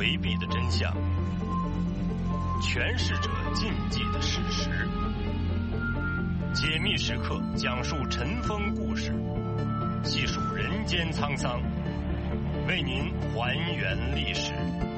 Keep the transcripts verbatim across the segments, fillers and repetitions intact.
回避的真相，诠释者禁忌的事实。解密时刻讲述尘封故事，细数人间沧桑，为您还原历史。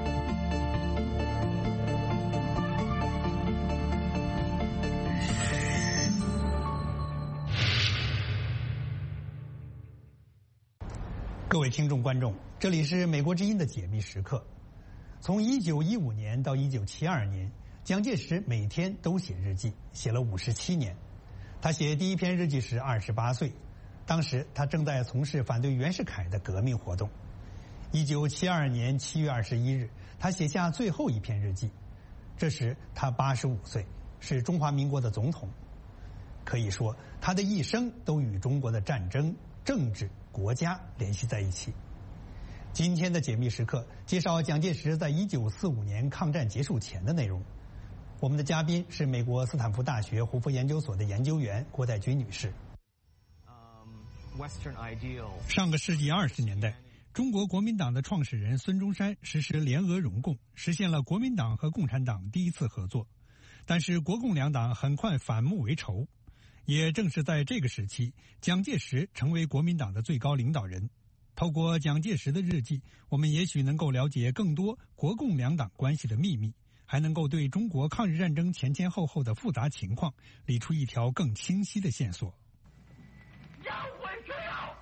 各位听众观众，这里是美国之音的解密时刻。从一九一五年到一九七二年，蒋介石每天都写日记，写了五十七年。他写第一篇日记时二十八岁，当时他正在从事反对袁世凯的革命活动。一九七二年七月二十一日，他写下最后一篇日记，这时他八十五岁，是中华民国的总统。可以说，他的一生都与中国的战争、政治、国家联系在一起。今天的解密时刻介绍蒋介石在一九四五年抗战结束前的内容。我们的嘉宾是美国斯坦福大学胡佛研究所的研究员郭代军女士。上个世纪二十年代，中国国民党的创始人孙中山实施联俄容共，实现了国民党和共产党第一次合作。但是国共两党很快反目为仇。也正是在这个时期，蒋介石成为国民党的最高领导人。透过蒋介石的日记，我们也许能够了解更多国共两党关系的秘密，还能够对中国抗日战争前前后后的复杂情况理出一条更清晰的线索。 要为最好，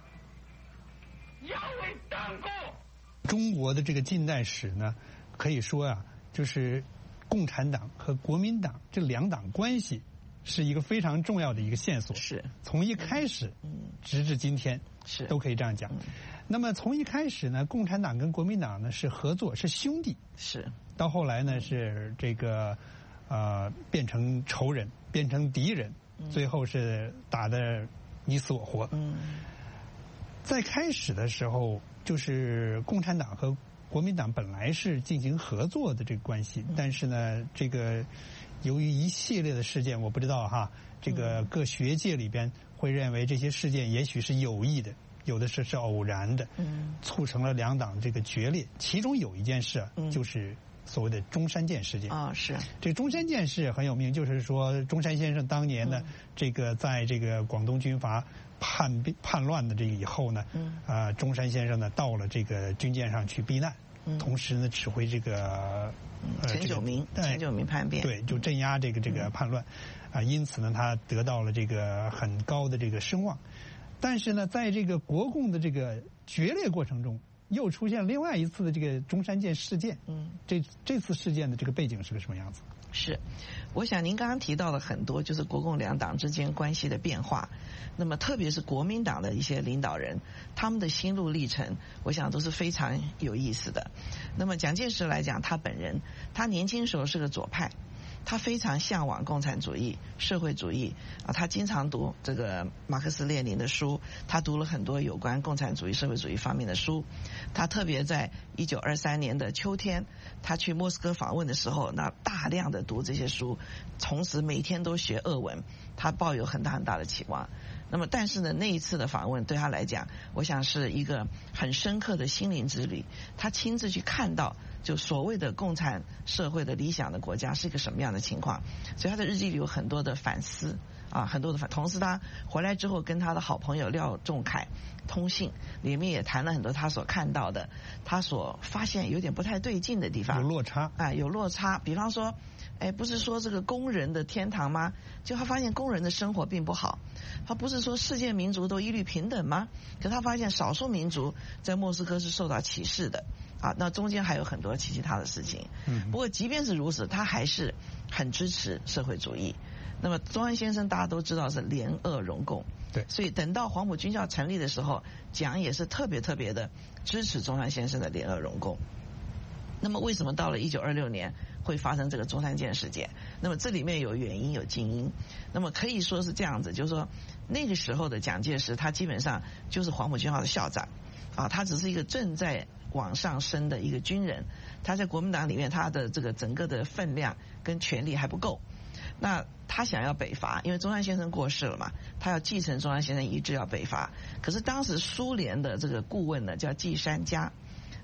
要为党国。 中国的这个近代史呢，可以说啊，就是共产党和国民党这两党关系是一个非常重要的一个线索， 是从一开始，嗯，直至今天， 是都可以这样讲。嗯、那么从一开始呢，共产党跟国民党呢是合作，是兄弟， 是。 到后来呢是这个，呃，变成仇人，变成敌人，嗯、最后是打得你死我活。嗯，在开始的时候，就是共产党和国民党本来是进行合作的这个关系，嗯、但是呢，这个。由于一系列的事件，我不知道哈，这个各学界里边会认为这些事件也许是有意的，有的是是偶然的，嗯，促成了两党这个决裂。其中有一件事，嗯，就是所谓的中山舰事件啊，是这中山舰事很有名，就是说中山先生当年呢，这个在这个广东军阀叛叛乱的这个以后呢，嗯，啊，中山先生呢到了这个军舰上去避难。同时呢，指挥这个呃陈炯明，陈炯明叛变， 对，就镇压这个这个叛乱，啊，因此呢，他得到了这个很高的这个声望。但是呢，在这个国共的这个决裂过程中，又出现另外一次的这个中山舰事件。嗯，这这次事件的这个背景是个什么样子？ 是，我想您刚刚提到了很多，就是国共两党之间关系的变化。那么特别是国民党的一些领导人，他们的心路历程，我想都是非常有意思的。那么蒋介石来讲，他本人，他年轻时候是个左派。他非常向往共产主义、社会主义啊，他经常读这个马克思列宁的书，他读了很多有关共产主义、社会主义方面的书。他特别在一九二三年的秋天，他去莫斯科访问的时候，那大量的读这些书，同时每天都学俄文，他抱有很大很大的期望。那么，但是呢，那一次的访问对他来讲，我想是一个很深刻的心灵之旅。他亲自去看到，就所谓的共产社会的理想的国家是一个什么样的情况。所以他的日记里有很多的反思啊，很多的反。同时，他回来之后跟他的好朋友廖仲恺通信，里面也谈了很多他所看到的，他所发现有点不太对劲的地方， 有落差啊，有落差。比方说，哎，不是说这个工人的天堂吗？就他发现工人的生活并不好。他不是说世界民族都一律平等吗？可他发现少数民族在莫斯科是受到歧视的啊。那中间还有很多其其他的事情。嗯。不过即便是如此，他还是很支持社会主义。那么中山先生大家都知道是联俄容共， 对。 所以等到黄埔军校成立的时候，蒋也是特别特别的支持中山先生的联俄容共。那么为什么到了一九二六年会发生这个中山舰事件？那么这里面有原因有近因。那么可以说是这样子，就是说那个时候的蒋介石他基本上就是黄埔军校的校长啊，他只是一个正在往上升的一个军人，他在国民党里面他的这个整个的分量跟权力还不够。那他想要北伐，因为中山先生过世了嘛，他要继承中山先生遗志要北伐。可是当时苏联的这个顾问呢叫季山家。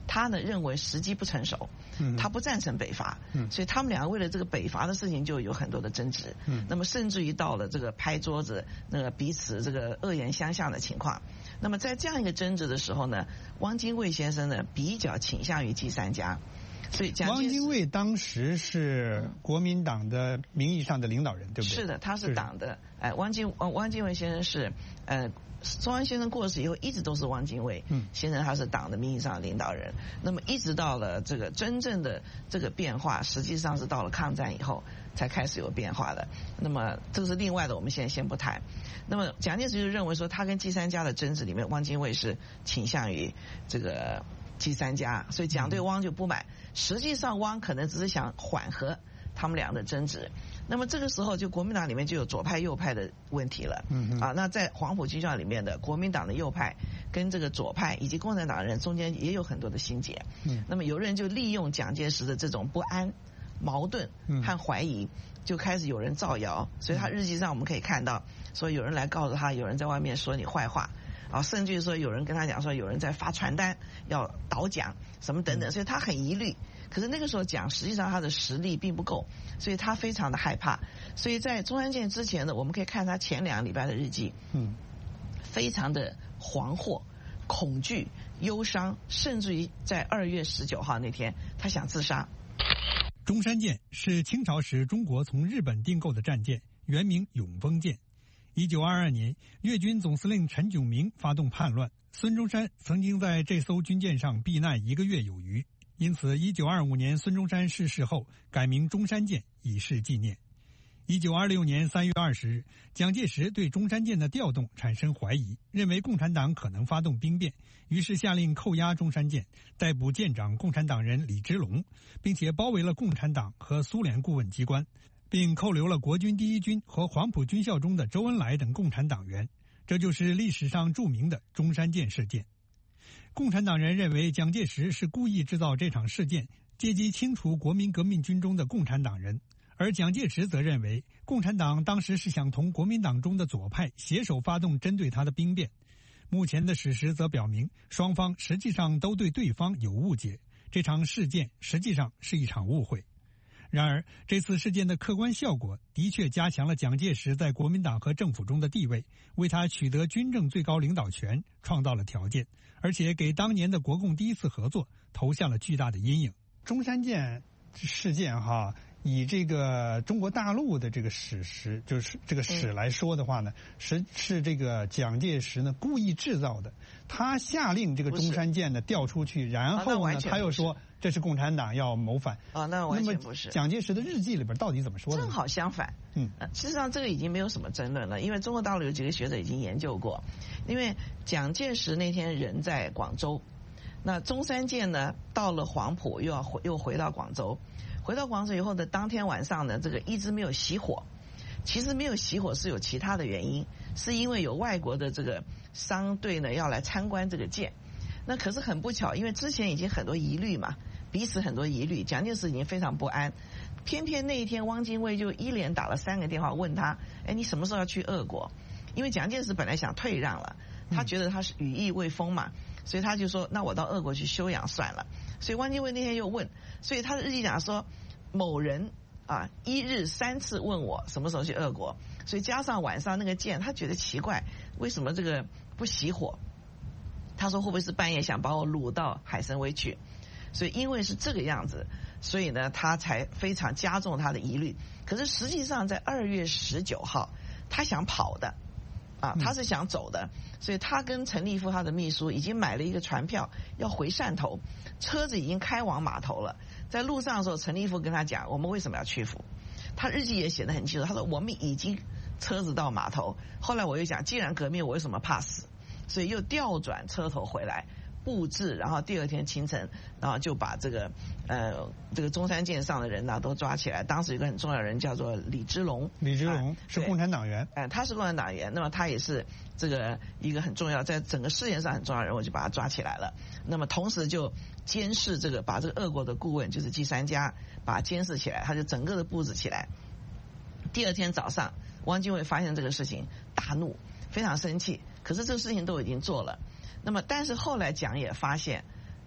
他呢认为时机不成熟，他不赞成北伐，所以他们两个为了这个北伐的事情就有很多的争执，那么甚至于到了这个拍桌子，那个彼此这个恶言相向的情况。那么在这样一个争执的时候呢，汪精卫先生呢比较倾向于季三家。所以汪精卫当时是国民党的名义上的领导人，对不对？ 是的，他是党的。哎，汪精汪汪精卫先生是呃，周安先生过世以后，一直都是汪精卫先生，他是党的名义上的领导人。那么一直到了这个真正的这个变化，实际上是到了抗战以后才开始有变化的。那么这是另外的，我们现在先不谈。那么蒋介石就认为说，他跟季三家的争执里面，汪精卫是倾向于这个季三家，所以蒋对汪就不满。实际上汪可能只是想缓和他们俩的争执。那么这个时候就国民党里面就有左派右派的问题了。嗯啊，那在黄埔军校里面的国民党的右派跟这个左派以及共产党人中间也有很多的心结。嗯，那么有人就利用蒋介石的这种不安、矛盾和怀疑，就开始有人造谣。所以他日记上我们可以看到，说有人来告诉他，有人在外面说你坏话。啊，甚至于说有人跟他讲说有人在发传单要倒蒋什么等等，所以他很疑虑。可是那个时候蒋实际上他的实力并不够，所以他非常的害怕。所以在中山舰之前呢，我们可以看他前两个礼拜的日记，嗯，非常的惶惑、恐惧、忧伤，甚至于在二月十九号那天，他想自杀。 中山舰是清朝时中国从日本订购的战舰，原名永丰舰。一九二二年，粤军总司令陈炯明发动叛乱，孙中山曾经在这艘军舰上避难一个月有余，因此一九二五年孙中山逝世后改名中山舰以示纪念。一九二六年三月二十日，蒋介石对中山舰的调动产生怀疑，认为共产党可能发动兵变，于是下令扣押中山舰，逮捕舰长共产党人李之龙，并且包围了共产党和苏联顾问机关，并扣留了国军第一军和黄埔军校中的周恩来等共产党员，这就是历史上著名的中山舰事件。共产党人认为蒋介石是故意制造这场事件，借机清除国民革命军中的共产党人，而蒋介石则认为共产党当时是想同国民党中的左派携手发动针对他的兵变。目前的史实则表明，双方实际上都对对方有误解，这场事件实际上是一场误会。然而，这次事件的客观效果的确加强了蒋介石在国民党和政府中的地位，为他取得军政最高领导权创造了条件，而且给当年的国共第一次合作投下了巨大的阴影。中山舰事件哈，以这个中国大陆的这个史实，就是这个史来说的话呢，是是这个蒋介石呢故意制造的。他下令这个中山舰呢调出去，然后呢他又说这是共产党要谋反。 啊，那完全不是。 蒋介石的日记里边到底怎么说的？ 正好相反。嗯，事实上这个已经没有什么争论了，因为中国大陆有几个学者已经研究过。因为蒋介石那天人在广州，那中山舰呢到了黄埔，又要回又回到广州。回到广州以后的当天晚上呢，这个一直没有熄火。其实没有熄火是有其他的原因，是因为有外国的这个商队呢要来参观这个舰。那可是很不巧，因为之前已经很多疑虑嘛，彼此很多疑虑，蒋介石已经非常不安。偏偏那一天汪精卫就一连打了三个电话问他，哎，你什么时候要去俄国？因为蒋介石本来想退让了，他觉得他是羽翼未丰嘛，所以他就说那我到俄国去休养算了。所以汪精卫那天又问，所以他的日记讲说某人啊一日三次问我什么时候去俄国，所以加上晚上那个舰，他觉得奇怪，为什么这个不熄火？他说会不会是半夜想把我掳到海参崴去？所以因为是这个样子，所以呢他才非常加重他的疑虑。可是实际上在二月十九号他想跑的啊，他是想走的，所以他跟陈立夫他的秘书已经买了一个船票要回汕头，车子已经开往码头了。在路上的时候，陈立夫跟他讲我们为什么要屈服，他日记也写得很清楚，他说我们已经车子到码头。后来我又讲既然革命我为什么怕死，所以又调转车头回来布置，然后第二天清晨，然后就把这个呃这个中山舰上的人呢都抓起来。当时有一个很重要的人叫做李之龙， 李之龙、啊、是共产党员， 哎、呃，他是共产党员，那么他也是这个一个很重要，在整个事件上很重要的人，我就把他抓起来了。那么同时就监视这个，把这个俄国的顾问就是季三家把他监视起来，他就整个的布置起来。第二天早上，汪精卫发现这个事情，大怒，非常生气。可是这个事情都已经做了。那么，但是后来蒋也发现，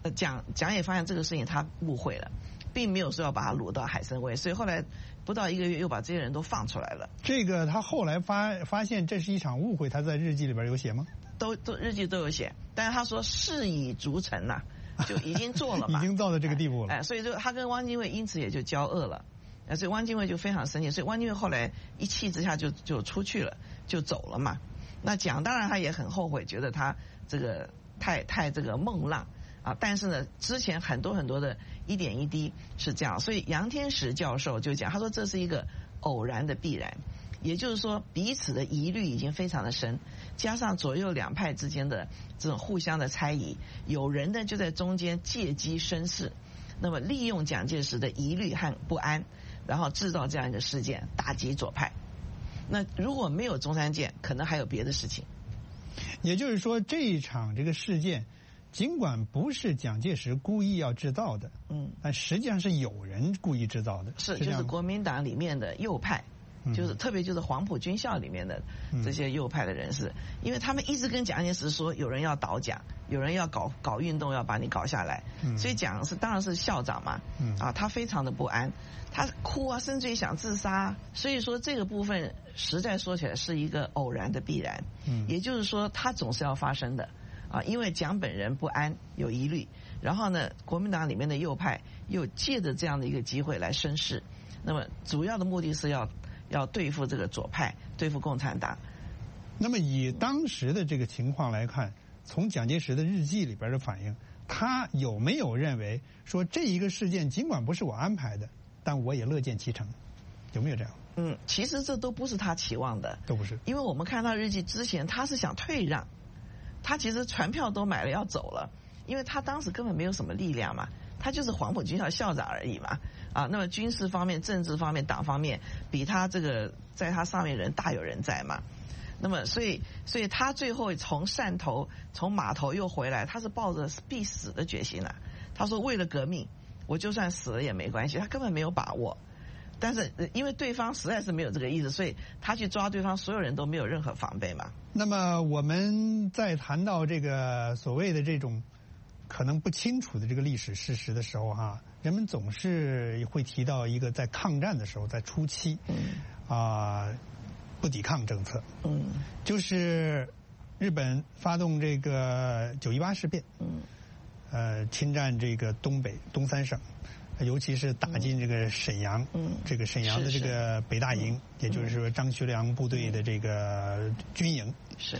蒋蒋也发现这个事情他误会了，并没有说要把他掳到海参崴，所以后来不到一个月又把这些人都放出来了。 这个他后来发发现这是一场误会，他在日记里边有写吗？ 都都日记都有写，但是他说事已逐成呐、啊，就已经做了嘛， 已经到了这个地步了。 哎，哎所以就他跟汪精卫因此也就交恶了。所以汪精卫就非常生气，所以汪精卫后来一气之下就就出去了，就走了嘛。那蒋当然他也很后悔，觉得他这个太太这个孟浪啊。但是呢，之前很多很多的一点一滴是这样，所以杨天石教授就讲，他说这是一个偶然的必然，也就是说彼此的疑虑已经非常的深，加上左右两派之间的这种互相的猜疑，有人呢就在中间借机生事，那么利用蒋介石的疑虑和不安。然后制造这样一个事件，打击左派。那如果没有中山舰，可能还有别的事情。 也就是说，这一场这个事件，尽管不是蒋介石故意要制造的，嗯，但实际上是有人故意制造的。 是，就是国民党里面的右派。就是特别就是黄埔军校里面的这些右派的人士，因为他们一直跟蒋介石说有人要倒蒋，有人要搞搞运动要把你搞下来，所以蒋是当然是校长嘛，啊他非常的不安，他哭啊，甚至于想自杀，所以说这个部分实在说起来是一个偶然的必然，也就是说它总是要发生的啊，因为蒋本人不安有疑虑，然后呢国民党里面的右派又借着这样的一个机会来生事，那么主要的目的是要。要对付这个左派，对付共产党。 那么以当时的这个情况来看，从蒋介石的日记里边的反应，他有没有认为说这一个事件尽管不是我安排的，但我也乐见其成？有没有这样？ 嗯，其实这都不是他期望的， 都不是。 因为我们看他日记之前，他是想退让，他其实船票都买了要走了，因为他当时根本没有什么力量嘛。他就是黄埔军校校长而已嘛，啊，那么军事方面、政治方面、党方面，比他这个在他上面人大有人在嘛。那么，所以，所以他最后从汕头、从码头又回来，他是抱着必死的决心了、啊。他说：“为了革命，我就算死了也没关系。”他根本没有把握，但是因为对方实在是没有这个意思，所以他去抓对方，所有人都没有任何防备嘛。 那么我们在谈到这个所谓的这种。可能不清楚的这个历史事实的时候哈，人们总是会提到一个在抗战的时候，在初期，啊、呃，不抵抗政策，嗯，就是日本发动这个九一八事变，嗯，呃，侵占这个东北东三省，尤其是打进这个沈阳，嗯，这个沈阳的这个北大营，也就是说张学良部队的这个军营， 是。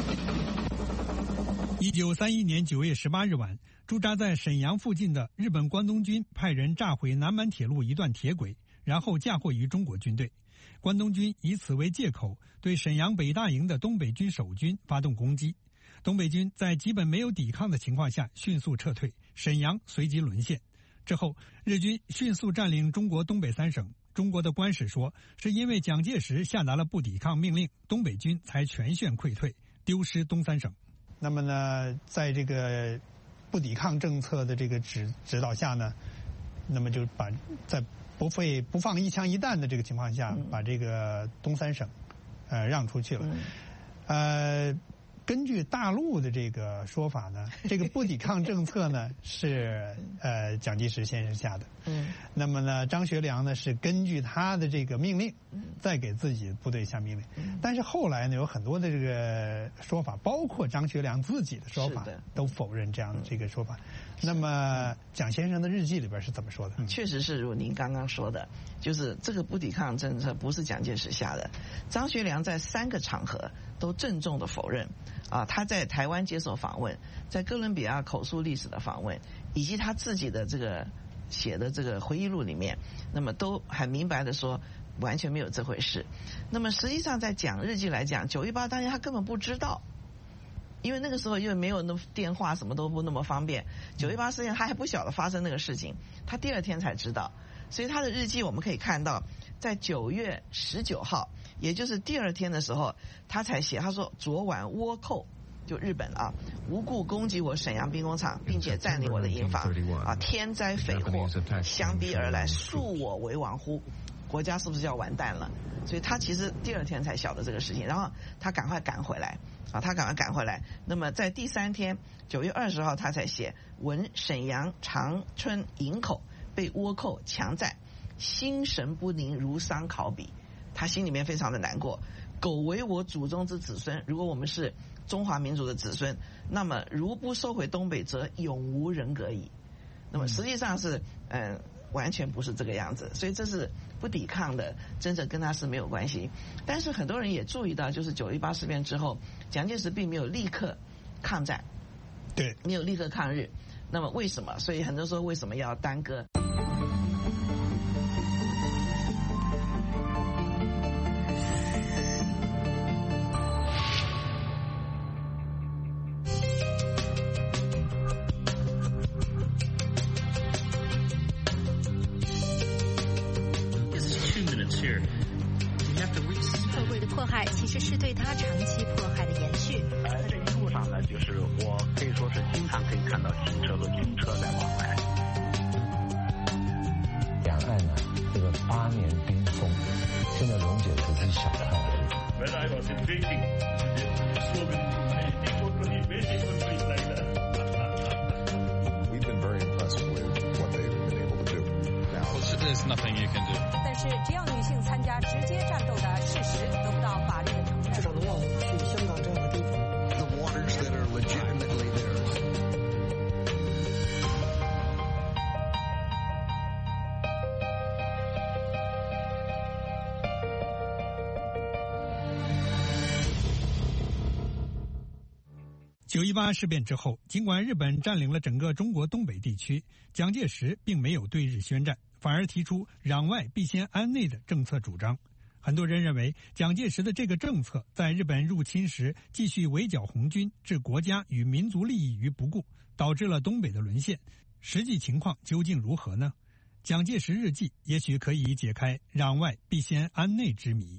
一九三一年九月十八日晚，驻扎在沈阳附近的日本关东军派人炸毁南满铁路一段铁轨，然后嫁祸于中国军队。关东军以此为借口，对沈阳北大营的东北军守军发动攻击。东北军在基本没有抵抗的情况下迅速撤退，沈阳随即沦陷。之后，日军迅速占领中国东北三省。中国的官史说，是因为蒋介石下达了不抵抗命令，东北军才全线溃退，丢失东三省。那么呢，在这个不抵抗政策的这个指指导下呢，那么就把在不费不放一枪一弹的这个情况下，把这个东三省呃让出去了。呃，根据大陆的这个说法呢，这个不抵抗政策呢是呃蒋介石先生下的。嗯。那么呢，张学良呢是根据他的这个命令，再给自己部队下命令。但是后来呢，有很多的这个说法，包括张学良自己的说法，都否认这样的这个说法。那么蒋先生的日记里边是怎么说的？ 确实是如您刚刚说的，就是这个不抵抗政策不是蒋介石下的，张学良在三个场合都郑重的否认。啊，他在台湾接受访问，在哥伦比亚口述历史的访问，以及他自己的这个写的这个回忆录里面，那么都很明白的说，完全没有这回事。那么实际上在讲日记来讲，九一八当年他根本不知道，因为那个时候因为没有那电话，什么都不那么方便。九一八事件他还不晓得发生那个事情，他第二天才知道。所以他的日记我们可以看到，在九月十九号，也就是第二天的时候，他才写，他说昨晚倭寇就日本啊，无故攻击我沈阳兵工厂，并且占领我的营房啊，天灾匪祸相逼而来，恕我为亡乎？国家是不是要完蛋了？所以他其实第二天才晓得这个事情，然后他赶快赶回来， 啊，他赶快赶回来。那么在第三天，九月二十号，他才写闻沈阳长春营口被倭寇强占，心神不宁，如丧考妣。他心里面非常的难过。苟为我祖宗之子孙，如果我们是中华民族的子孙，那么如不收回东北，则永无人格矣。那么实际上是，嗯、呃，完全不是这个样子。所以这是不抵抗的，真正跟他是没有关系。但是很多人也注意到，就是九一八事变之后，蒋介石并没有立刻抗战， 对， 没有立刻抗日。那么为什么？所以很多人说为什么要耽搁？ 受贵的迫害其实是对他长期迫害的延续。 呃，这一路上呢，就是我可以说是经常可以看到汽车和军车在往来。 两岸呢，这个八年冰封，现在溶解只是小看而已。 原来我是最近说明美国可以没什么可以来的。 We've been very impressed with what they've been able to do. Now, there's nothing you can do. 但是只要女性参加直接战斗的事实得不到法律的承认， 至少能让我们去香港这样的地方。 The waters that are legitimately theirs. 九一八事变之后，尽管日本占领了整个中国东北地区，蒋介石并没有对日宣战，反而提出攘外必先安内的政策主张。很多人认为，蒋介石的这个政策在日本入侵时继续围剿红军，置国家与民族利益于不顾，导致了东北的沦陷。实际情况究竟如何呢？蒋介石日记也许可以解开攘外必先安内之谜。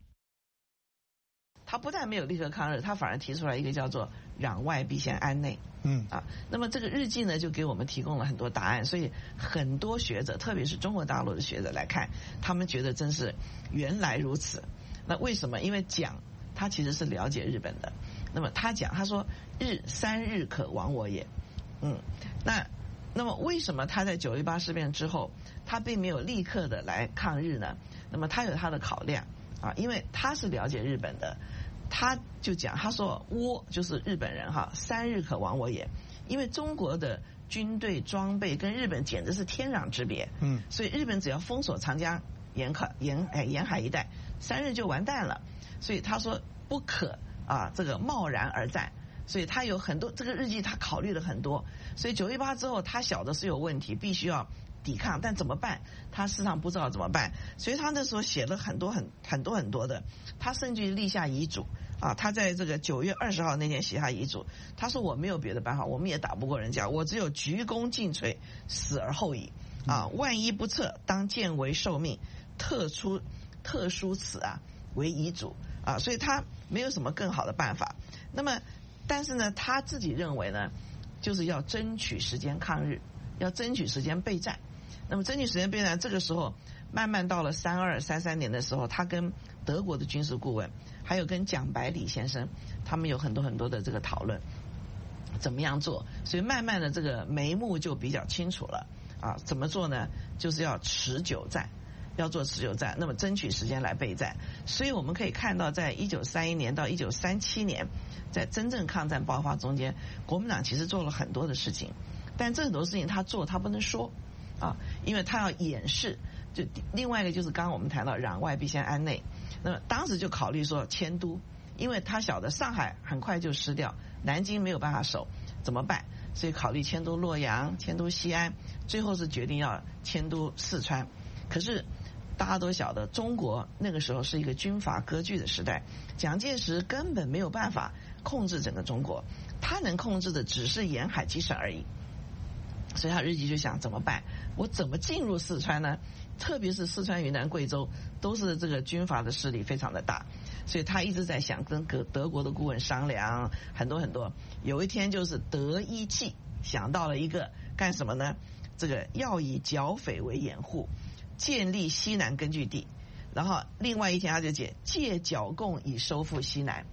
他不但没有立刻抗日，他反而提出来一个叫做攘外必先安内。 嗯啊，那么这个日记呢，就给我们提供了很多答案。所以很多学者，特别是中国大陆的学者来看，他们觉得真是原来如此。那为什么？因为蒋他其实是了解日本的。那么他讲，他说日三日可亡我也。嗯，那那么为什么他在九一八事变之后，他并没有立刻的来抗日呢？那么他有他的考量啊，因为他是了解日本的。他就讲，他说倭就是日本人哈，三日可亡我也，因为中国的军队装备跟日本简直是天壤之别， 嗯， 所以日本只要封锁长江沿海沿哎沿海一带，三日就完蛋了，所以他说不可啊这个贸然而战，所以他有很多这个日记他考虑了很多，所以九一八之后他晓得是有问题，必须要抵抗，但怎么办？他事实上不知道怎么办，所以他那时候写了很多很很多很多的，他甚至立下遗嘱啊。他在这个九月二十号那天写下遗嘱，他说我没有别的办法，我们也打不过人家，我只有鞠躬尽瘁，死而后已啊！万一不测，当见为受命，特出特殊此啊为遗嘱啊，所以他没有什么更好的办法。那么，但是呢，他自己认为呢，就是要争取时间抗日，要争取时间备战。那么争取时间备战，这个时候慢慢到了三二三三年的时候，他跟德国的军事顾问，还有跟蒋百里先生，他们有很多很多的这个讨论，怎么样做？所以慢慢的这个眉目就比较清楚了啊。怎么做呢？就是要持久战，要做持久战，那么争取时间来备战。所以我们可以看到，在一九三一年到一九三七年，在真正抗战爆发中间，国民党其实做了很多的事情，但这很多事情他做他不能说啊，因为他要掩饰。就另外一个就是刚刚我们谈到攘外必先安内，那么当时就考虑说迁都，因为他晓得上海很快就失掉，南京没有办法守，怎么办？所以考虑迁都洛阳、迁都西安，最后是决定要迁都四川。可是大家都晓得，中国那个时候是一个军阀割据的时代，蒋介石根本没有办法控制整个中国，他能控制的只是沿海几省而已。所以他日记就想怎么办？我怎么进入四川呢？特别是四川、云南、贵州都是这个军阀的势力非常的大，所以他一直在想跟德国的顾问商量很多很多。有一天就是德意计想到了一个干什么呢？这个要以剿匪为掩护，建立西南根据地。然后另外一天他就解借剿共以收复西南，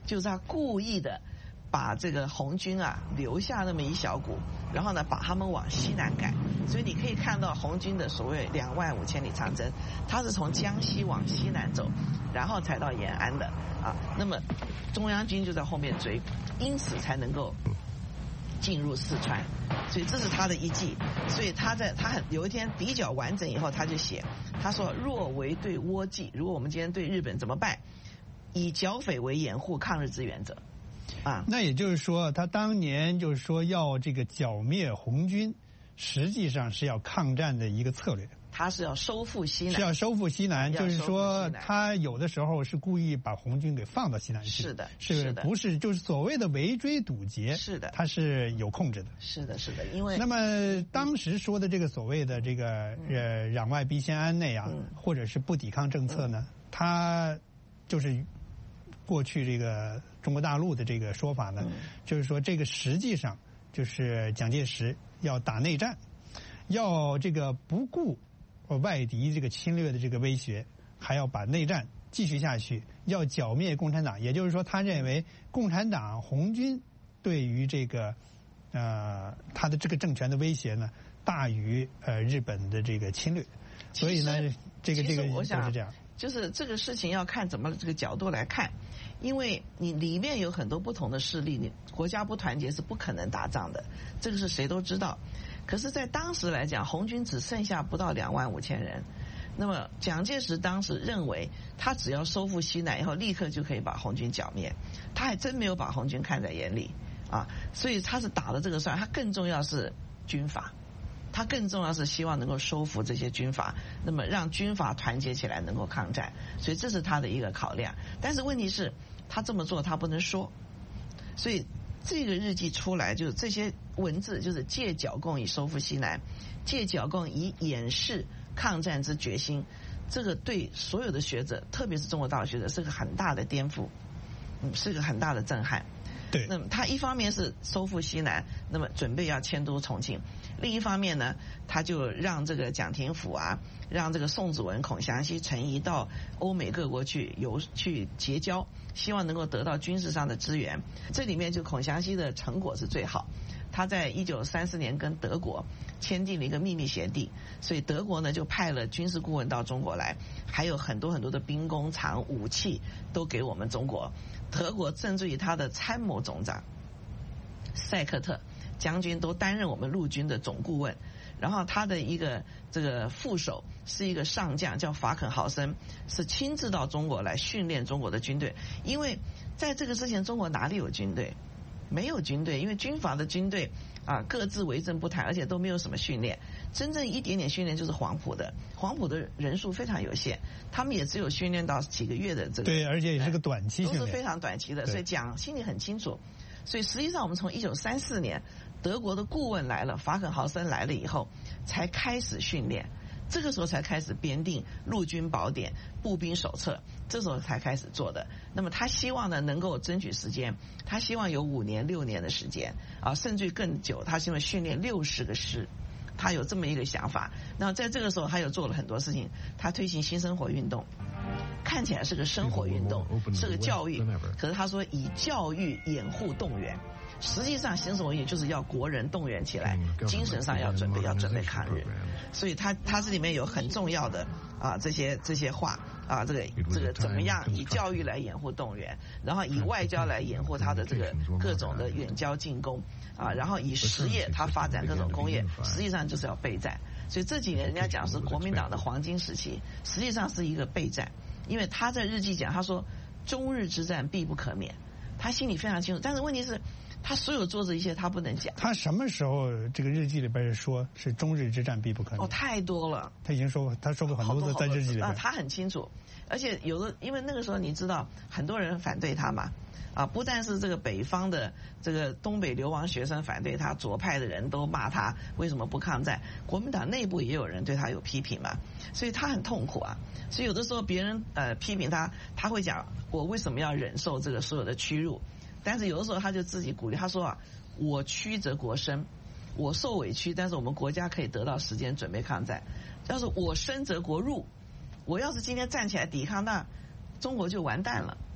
就是他故意的把这个红军啊留下那么一小股，然后呢把他们往西南赶。所以你可以看到红军的所谓两万五千里长征，它是从江西往西南走，然后才到延安的啊。那么中央军就在后面追，因此才能够进入四川。所以这是他的一计。所以他在他很有一天比较完整以后，他就写，他说若为对倭计，如果我们今天对日本怎么办？以剿匪为掩护抗日之原则。啊， 那也就是说，他当年就是说要这个剿灭红军，实际上是要抗战的一个策略。 他是要收复西南， 是要收复西南，就是说他有的时候是故意把红军给放到西南去。 是的， 是不是就是所谓的围追堵截？ 是的， 他是有控制的。 是的，是的，因为那么当时说的这个所谓的这个呃攘外必先安内啊， 嗯、 或者是不抵抗政策呢，他就是过去这个中国大陆的这个说法呢， 嗯、 就是说这个实际上就是蒋介石要打内战，要这个不顾外敌这个侵略的这个威胁，还要把内战继续下去，要剿灭共产党。也就是说，他认为共产党红军对于这个呃他的这个政权的威胁呢，大于呃日本的这个侵略。所以呢，这个这个就是这样。 就是这个事情要看怎么这个角度来看，因为你里面有很多不同的势力，你国家不团结是不可能打仗的，这个是谁都知道。可是，在当时来讲，红军只剩下不到两万五千人。那么，蒋介石当时认为，他只要收复西南以后，立刻就可以把红军剿灭。他还真没有把红军看在眼里啊，所以他是打了这个算。他更重要是军阀。他更重要是希望能够收服这些军阀，那么让军阀团结起来能够抗战，所以这是他的一个考量。但是问题是，他这么做他不能说，所以这个日记出来就是这些文字，就是借剿共以收复西南，借剿共以掩饰抗战之决心。这个对所有的学者，特别是中国大陆学者，是个很大的颠覆，嗯，是个很大的震撼。 对， 那么他一方面是收复西南，那么准备要迁都重庆；另一方面呢，他就让这个蒋廷甫啊，让这个宋子文、孔祥熙、陈仪到欧美各国去游去结交，希望能够得到军事上的支援。这里面就孔祥熙的成果是最好，他在一九三四年跟德国签订了一个秘密协定，所以德国呢就派了军事顾问到中国来，还有很多很多的兵工厂、武器都给我们中国。德国甚至于他的参谋总长塞克特将军都担任我们陆军的总顾问，然后他的一个这个副手是一个上将叫法肯豪森，是亲自到中国来训练中国的军队。因为在这个之前，中国哪里有军队？没有军队，因为军阀的军队啊各自为政不谈，而且都没有什么训练。真正一点点训练就是黄埔的，黄埔的人数非常有限，他们也只有训练到几个月的这个， 对，而且也是个短期训练， 都是非常短期的，所以蒋心里很清楚。所以实际上我们从一九三四年德国的顾问来了，法肯豪森来了以后，才开始训练。这个时候才开始编订陆军宝典、步兵手册，这时候才开始做的。那么他希望呢能够争取时间，他希望有五年、六年的时间啊，甚至更久。他希望训练六十个师，他有这么一个想法。那在这个时候，他又做了很多事情。他推行新生活运动，看起来是个生活运动，是个教育，可是他说以教育掩护动员。实际上，新生活运动就是要国人动员起来，精神上要准备，要准备抗日。所以他他这里面有很重要的啊这些这些话啊，这个这个怎么样以教育来掩护动员，然后以外交来掩护他的这个各种的远交近攻啊，然后以实业他发展各种工业，实际上就是要备战。所以这几年人家讲是国民党的黄金时期，实际上是一个备战，因为他在日记讲，他说中日之战必不可免，他心里非常清楚。但是问题是，他所有做的一切他不能讲。 他什么时候这个日记里边说是中日之战必不可免？ 哦，太多了。 他已经说过，他说过很多次在日记里边。 啊，他很清楚，而且有的，因为那个时候你知道，很多人反对他嘛。啊，不但是这个北方的这个东北流亡学生反对他，左派的人都骂他为什么不抗战，国民党内部也有人对他有批评嘛，所以他很痛苦啊。所以有的时候别人呃批评他，他会讲我为什么要忍受这个所有的屈辱，但是有的时候他就自己鼓励，他说啊，我屈则国生，我受委屈，但是我们国家可以得到时间准备抗战。要是我生则国入，我要是今天站起来抵抗，那中国就完蛋了。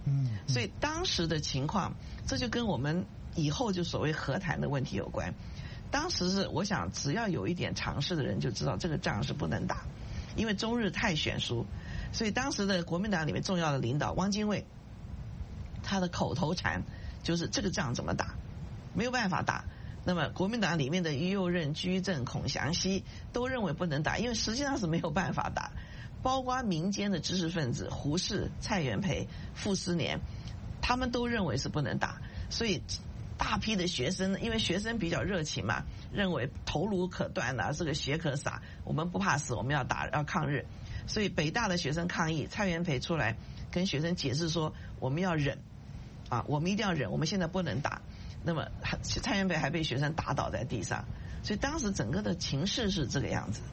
嗯， 所以当时的情况，这就跟我们以后就所谓和谈的问题有关。当时是我想，只要有一点常识的人就知道这个仗是不能打，因为中日太悬殊。所以当时的国民党里面重要的领导汪精卫，他的口头禅就是这个仗怎么打，没有办法打。那么国民党里面的于右任、居正、孔祥熙都认为不能打，因为实际上是没有办法打。包括民间的知识分子胡适、蔡元培、傅斯年，他们都认为是不能打。所以大批的学生，因为学生比较热情嘛，认为头颅可断啊，这个血可洒，我们不怕死，我们要打，要抗日。所以北大的学生抗议，蔡元培出来跟学生解释说，我们要忍啊，我们一定要忍，我们现在不能打。那么蔡元培还被学生打倒在地上，所以当时整个的情势是这个样子。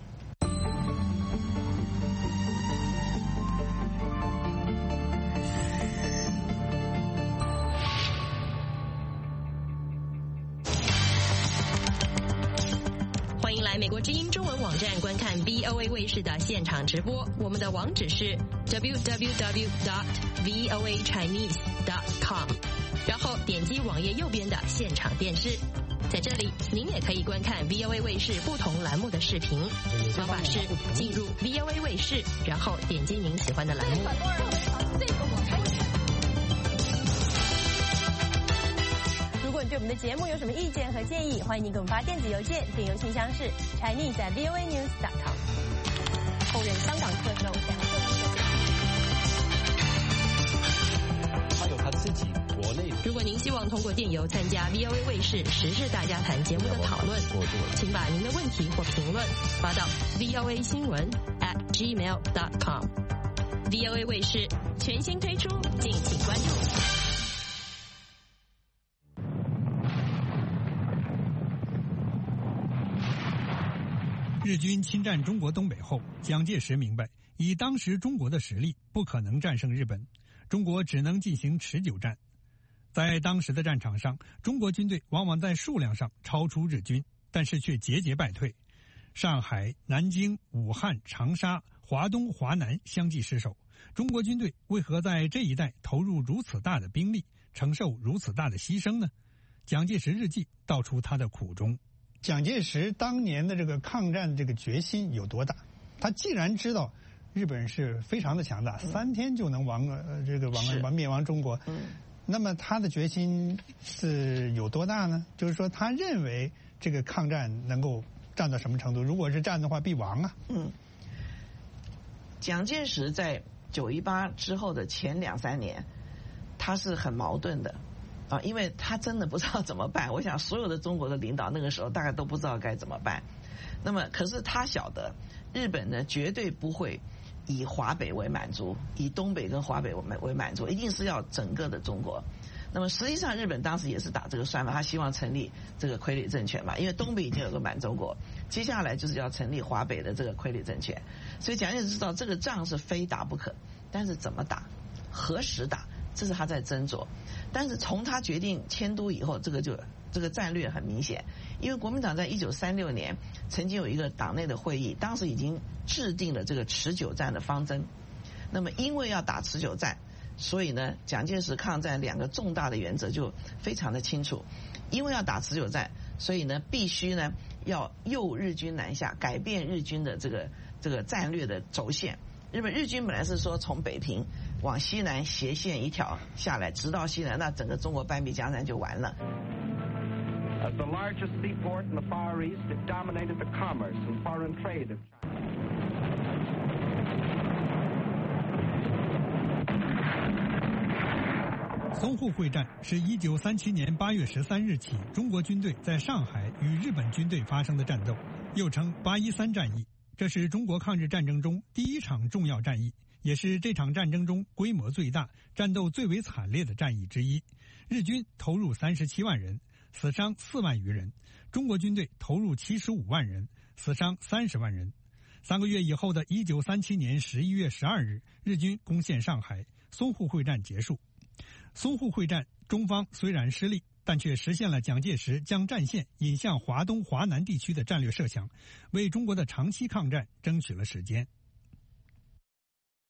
欢迎来美国之音中文网站观看 V O A 卫视的现场直播，我们的网址是 w w w dot v o a chinese dot com， 然后点击网页右边的现场电视，在这里您也可以观看 V O A 卫视不同栏目的视频。方法是进入 V O A 卫视，然后点击您喜欢的栏目。 如果你对我们的节目有什么意见和建议，欢迎您给我们发电子邮件，电邮信箱是 chinese at v o a news dot com。后任香港特首梁振英， 他有他自己国内。 如果您希望通过电邮参加 V O A 卫视时事大家谈节目的讨论，请把您的问题或评论发到 v o a 新闻 at gmail dot com。V O A 卫视全新推出，敬请关注。 日军侵占中国东北后，蒋介石明白，以当时中国的实力，不可能战胜日本，中国只能进行持久战。在当时的战场上，中国军队往往在数量上超出日军，但是却节节败退。上海、南京、武汉、长沙、华东、华南相继失守，中国军队为何在这一带投入如此大的兵力，承受如此大的牺牲呢？蒋介石日记道出他的苦衷。蒋介石当年的这个抗战这个决心有多大？他既然知道日本人是非常的强大，嗯、三天就能亡呃这个亡亡灭亡中国，嗯，那么他的决心是有多大呢？就是说，他认为这个抗战能够战到什么程度？如果是战的话，必亡啊。嗯， 蒋介石在九一八之后的前两三年，他是很矛盾的。啊，因为他真的不知道怎么办。我想所有的中国的领导那个时候大概都不知道该怎么办。那么，可是他晓得，日本呢绝对不会以华北为满足，以东北跟华北为为满足，一定是要整个的中国。那么实际上，日本当时也是打这个算盘，他希望成立这个傀儡政权嘛，因为东北已经有个满洲国，接下来就是要成立华北的这个傀儡政权。所以蒋介石知道这个仗是非打不可，但是怎么打，何时打，这是他在斟酌。但是从他决定迁都以后，这个就这个战略很明显，因为国民党在一九三六年曾经有一个党内的会议，当时已经制定了这个持久战的方针。那么因为要打持久战，所以呢，蒋介石抗战两个重大的原则就非常的清楚。因为要打持久战，所以呢必须呢要诱日军南下，改变日军的这个这个战略的轴线。日本日军本来是说从北平往西南斜线一条下来，直到西南，那整个中国半壁江山就完了。 As the largest seaport in the Far East, it dominated the commerce and foreign trade of China. 淞沪会战是一九三七年八月十三日起中国军队在上海与日本军队发生的战斗，又称八一三战役。这是中国抗日战争中第一场重要战役，也是这场战争中规模最大、战斗最为惨烈的战役之一。日军投入三十七万人，死伤四万余人；中国军队投入七十五万人，死伤三十万人。三个月以后的一九三七年十一月十二日，日军攻陷上海，淞沪会战结束。淞沪会战，中方虽然失利，但却实现了蒋介石将战线引向华东、华南地区的战略设想，为中国的长期抗战争取了时间。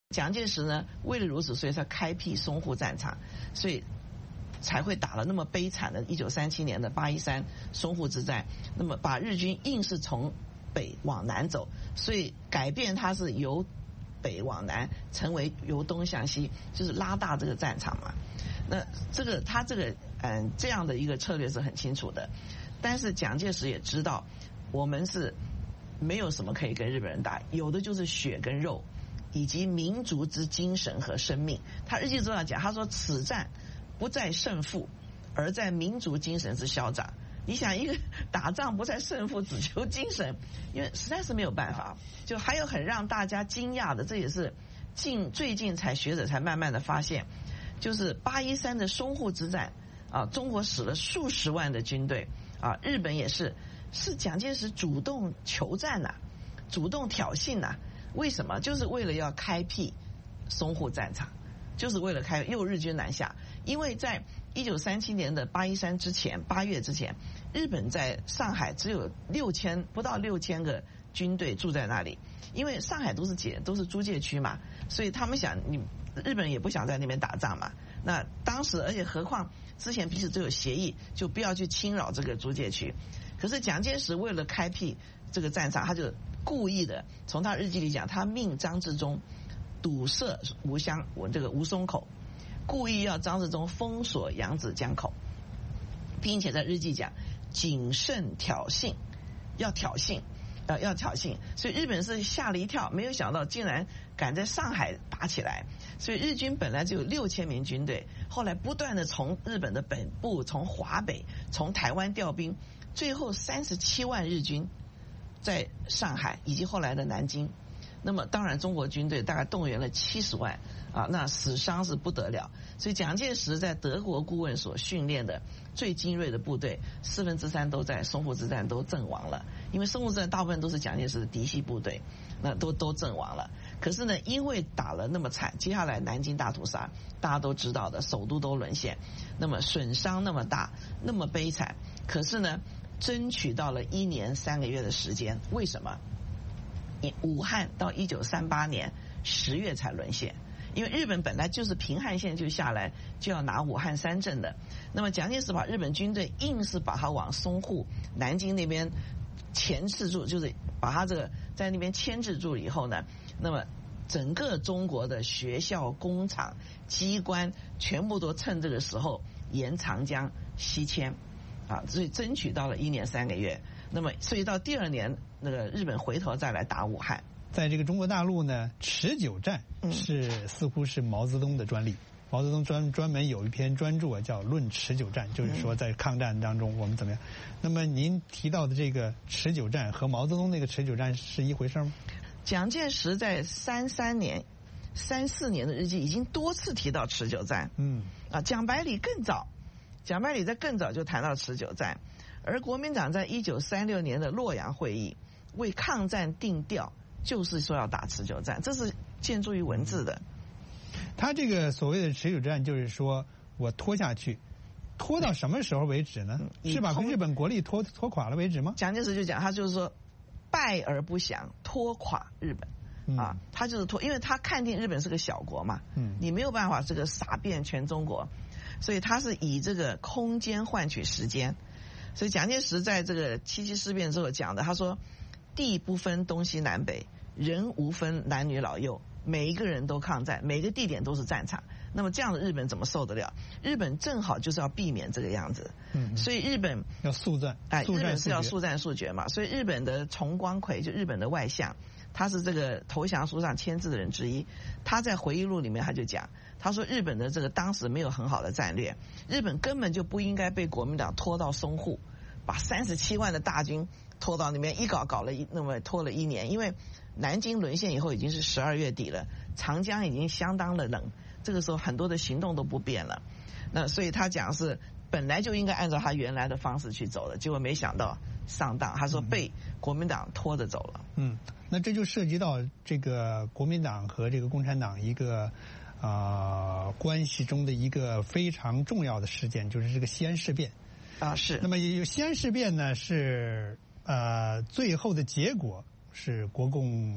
蒋介石呢，为了如此，所以他开辟淞沪战场，所以才会打了那么悲惨的一九三七年的八一三淞沪之战，那么把日军硬是从北往南走，所以改变它是由北往南，成为由东向西，就是拉大这个战场嘛。那这个他这个嗯这样的一个策略是很清楚的，但是蒋介石也知道，我们是没有什么可以跟日本人打，有的就是血跟肉，以及民族之精神和生命。他日记中要讲，他说此战不在胜负，而在民族精神之消长。你想一个打仗不在胜负，只求精神，因为实在是没有办法。就还有很让大家惊讶的，这也是近最近才学者才慢慢的发现，就是八一三的淞沪之战啊，中国死了数十万的军队啊，日本也是，是蒋介石主动求战呐、啊，主动挑衅呐、啊，为什么？就是为了要开辟淞沪战场，就是为了开诱日军南下，因为在一九三七年的八一三之前，八月之前，日本在上海只有六千不到六千个军队住在那里，因为上海都是解都是租界区嘛，所以他们想你日本人也不想在那边打仗嘛。那当时而且何况之前彼此都有协议，就不要去侵扰这个租界区。可是蒋介石为了开辟这个战场，他就故意的从他日记里讲，他命张治中堵塞吴湘我这个吴淞口。故意要张治中封锁扬子江口，并且在日记讲谨慎挑衅，要挑衅，呃，要挑衅，所以日本是吓了一跳，没有想到竟然敢在上海打起来。所以日军本来只有六千名军队，后来不断的从日本的本部、从华北、从台湾调兵，最后三十七万日军在上海以及后来的南京。那么当然中国军队大概动员了七十万啊，那死伤是不得了。所以蒋介石在德国顾问所训练的最精锐的部队，四分之三都在淞沪之战都阵亡了。因为淞沪之战大部分都是蒋介石的嫡系部队，那都都阵亡了。可是呢，因为打了那么惨，接下来南京大屠杀大家都知道的，首都都沦陷，那么损伤那么大，那么悲惨。可是呢，争取到了一年三个月的时间，为什么？武汉到一九三八年十月才沦陷，因为日本本来就是平汉线就下来就要拿武汉三镇的，那么蒋介石把日本军队硬是把它往淞沪、南京那边钳制住，就是把它这个在那边牵制住以后呢，那么整个中国的学校、工厂、机关全部都趁这个时候沿长江西迁，啊，所以争取到了一年三个月。那么所以到第二年，那个日本回头再来打武汉。 在这个中国大陆呢，持久战是、嗯、似乎是毛泽东的专利。毛泽东专专门有一篇专著啊，叫《论持久战》，就是说在抗战当中我们怎么样。那么您提到的这个持久战和毛泽东那个持久战是一回事吗？ 蒋介石在三三年、三四年的日记已经多次提到持久战。嗯，啊，蒋百里更早，蒋百里在更早就谈到持久战。而国民党在一九三六年的洛阳会议为抗战定调，就是说要打持久战，这是建筑于文字的。 他这个所谓的持久战，就是说我拖下去，拖到什么时候为止呢？是把日本国力拖拖垮了为止吗？ 蒋介石就讲，他就是说败而不降，拖垮日本。嗯、啊，他就是拖，因为他看定日本是个小国嘛，嗯，你没有办法这个撒遍全中国，所以他是以这个空间换取时间。所以蒋介石在这个七七事变之后讲的，他说地不分东西南北，人无分男女老幼，每一个人都抗战，每个地点都是战场。那么这样的日本怎么受得了？日本正好就是要避免这个样子，嗯，所以日本要速战， 哎，日本是要速战速决嘛。所以日本的重光葵，就日本的外相，他是这个投降书上签字的人之一，他在回忆录里面他就讲，他说日本的这个当时没有很好的战略，日本根本就不应该被国民党拖到淞沪，把三十七万的大军拖到那边，一搞搞了一那么拖了一年，因为南京沦陷以后已经是十二月底了，长江已经相当的冷，这个时候很多的行动都不便了。那所以他讲是本来就应该按照他原来的方式去走的，结果没想到上当，他说被国民党拖着走了。 嗯，那这就涉及到这个国民党和这个共产党一个啊、呃、关系中的一个非常重要的事件，就是这个西安事变。 啊，是。 那么有西安事变呢，是呃最后的结果是国共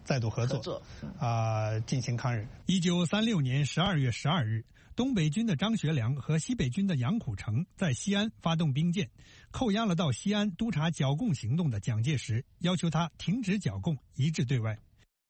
再度合作， 合作啊、呃，进行抗日。一九三六年十二月十二日，东北军的张学良和西北军的杨虎城在西安发动兵谏，扣押了到西安督察剿共行动的蒋介石，要求他停止剿共，一致对外。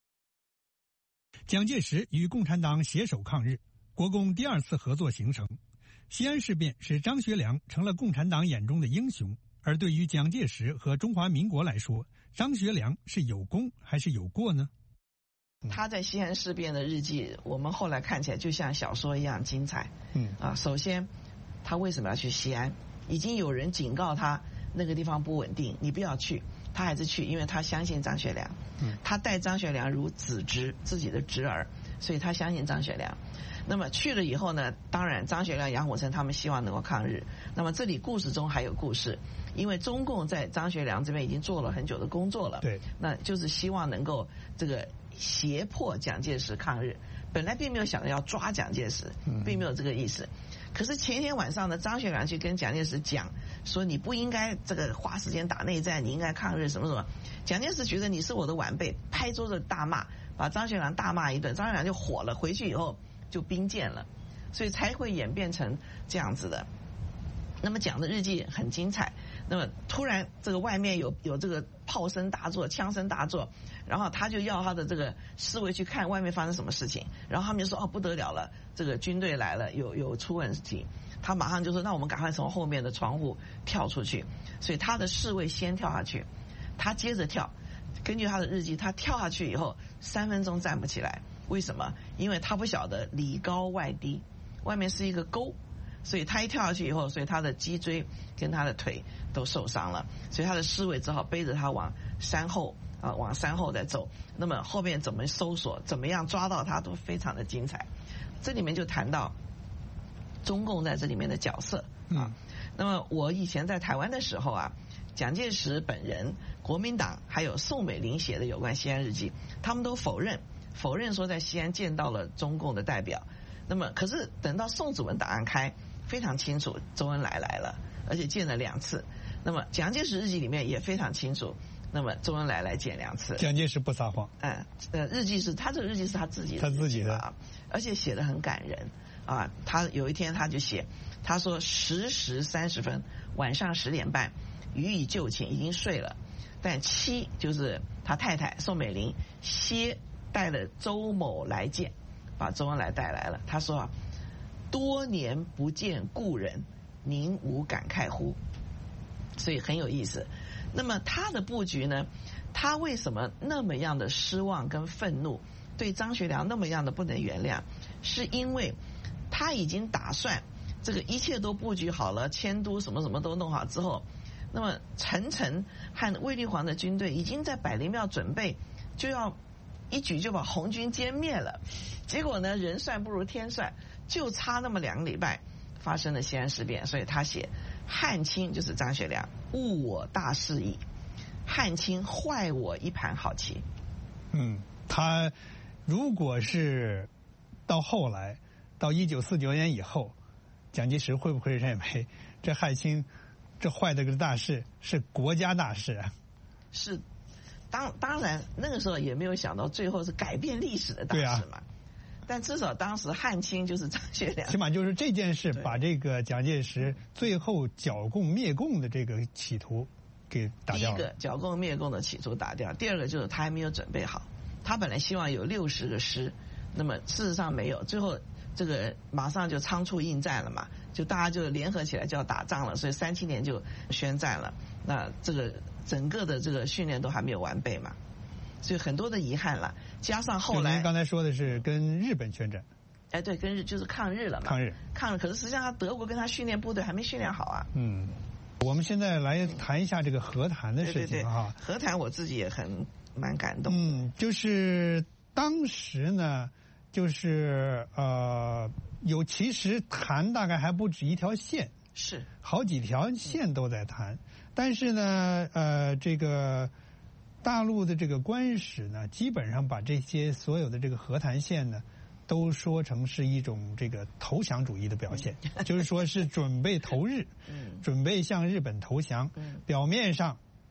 蒋介石与共产党携手抗日，国共第二次合作形成。西安事变使张学良成了共产党眼中的英雄，而对于蒋介石和中华民国来说，张学良是有功还是有过呢？ 他在西安事变的日记，我们后来看起来就像小说一样精彩。 嗯啊，首先他为什么要去西安？已经有人警告他那个地方不稳定，你不要去，他还是去，因为他相信张学良。 嗯， 他待张学良如子侄，自己的侄儿，所以他相信张学良。那么去了以后呢，当然张学良、杨虎城他们希望能够抗日。那么这里故事中还有故事，因为中共在张学良这边已经做了很久的工作了， 对， 那就是希望能够这个胁迫蒋介石抗日。本来并没有想着要抓蒋介石，并没有这个意思。可是前一天晚上呢，张学良去跟蒋介石讲说，你不应该这个花时间打内战，你应该抗日什么什么。蒋介石觉得你是我的晚辈，拍桌子大骂，把张学良大骂一顿，张学良就火了，回去以后就兵谏了，所以才会演变成这样子的。那么讲的日记很精彩，那么突然这个外面有有这个炮声大作，枪声大作，然后他就要他的这个侍卫去看外面发生什么事情，然后他们就说哦不得了了，这个军队来了，有有出问题，他马上就说那我们赶快从后面的窗户跳出去，所以他的侍卫先跳下去，他接着跳，根据他的日记，他跳下去以后三分钟站不起来，为什么？因为他不晓得里高外低，外面是一个沟。所以他一跳下去以后，所以他的脊椎跟他的腿都受伤了，所以他的侍卫只好背着他往山后啊，往山后再走。那么后面怎么搜索，怎么样抓到他，都非常的精彩。这里面就谈到中共在这里面的角色啊。那么我以前在台湾的时候啊，蒋介石本人、国民党还有宋美龄写的有关西安日记，他们都否认，否认说在西安见到了中共的代表。那么可是等到宋子文档案开，非常清楚，周恩来来了，而且见了两次。那么蒋介石日记里面也非常清楚，那么周恩来来见两次。 蒋介石不撒谎。 嗯，呃，日记是他这个日记是他自己的， 他自己的， 而且写得很感人啊。他有一天他就写，他说十时三十分，晚上十点半，予以就寝，已经睡了，但妻就是他太太宋美龄歇带了周某来见，把周恩来带来了。他说啊，多年不见故人，您无感慨乎？所以很有意思。那么他的布局呢？他为什么那么样的失望跟愤怒，对张学良那么样的不能原谅？是因为他已经打算这个一切都布局好了，迁都什么什么都弄好之后，那么陈诚和卫立煌的军队已经在百灵庙准备就要一举就把红军歼灭了。结果呢，人算不如天算，就差那么两个礼拜发生了西安事变。所以他写汉卿就是张学良误我大事矣，汉卿坏我一盘好棋。 嗯，他如果是到后来到一九四九年以后，蒋介石会不会认为这汉卿这坏的个大事是国家大事啊？ 是，当当然那个时候也没有想到最后是改变历史的大事嘛。但至少当时汉卿就是张学良， 起码就是这件事把这个蒋介石最后剿共灭共的这个企图给打掉了。 第一个剿共灭共的企图打掉，第二个就是他还没有准备好。他本来希望有六十个师，那么事实上没有，最后这个马上就仓促应战了嘛，就大家就联合起来就要打仗了，所以三七年就宣战了。那这个整个的这个训练都还没有完备嘛。所以很多的遗憾了，加上后来您刚才说的是跟日本宣战， 哎，对，跟日就是抗日了嘛， 抗日， 抗日。可是实际上，他德国跟他训练部队还没训练好啊。 嗯，我们现在来谈一下这个和谈的事情哈。 和谈我自己也很蛮感动。 嗯，就是当时呢，就是呃，有其实谈大概还不止一条线， 是好几条线都在谈，但是呢，呃，这个。大陆的这个官史呢，基本上把这些所有的这个和谈线呢，都说成是一种这个投降主义的表现，就是说是准备投日，准备向日本投降。表面上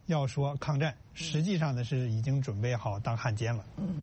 要说抗战，实际上呢是已经准备好当汉奸了。 嗯。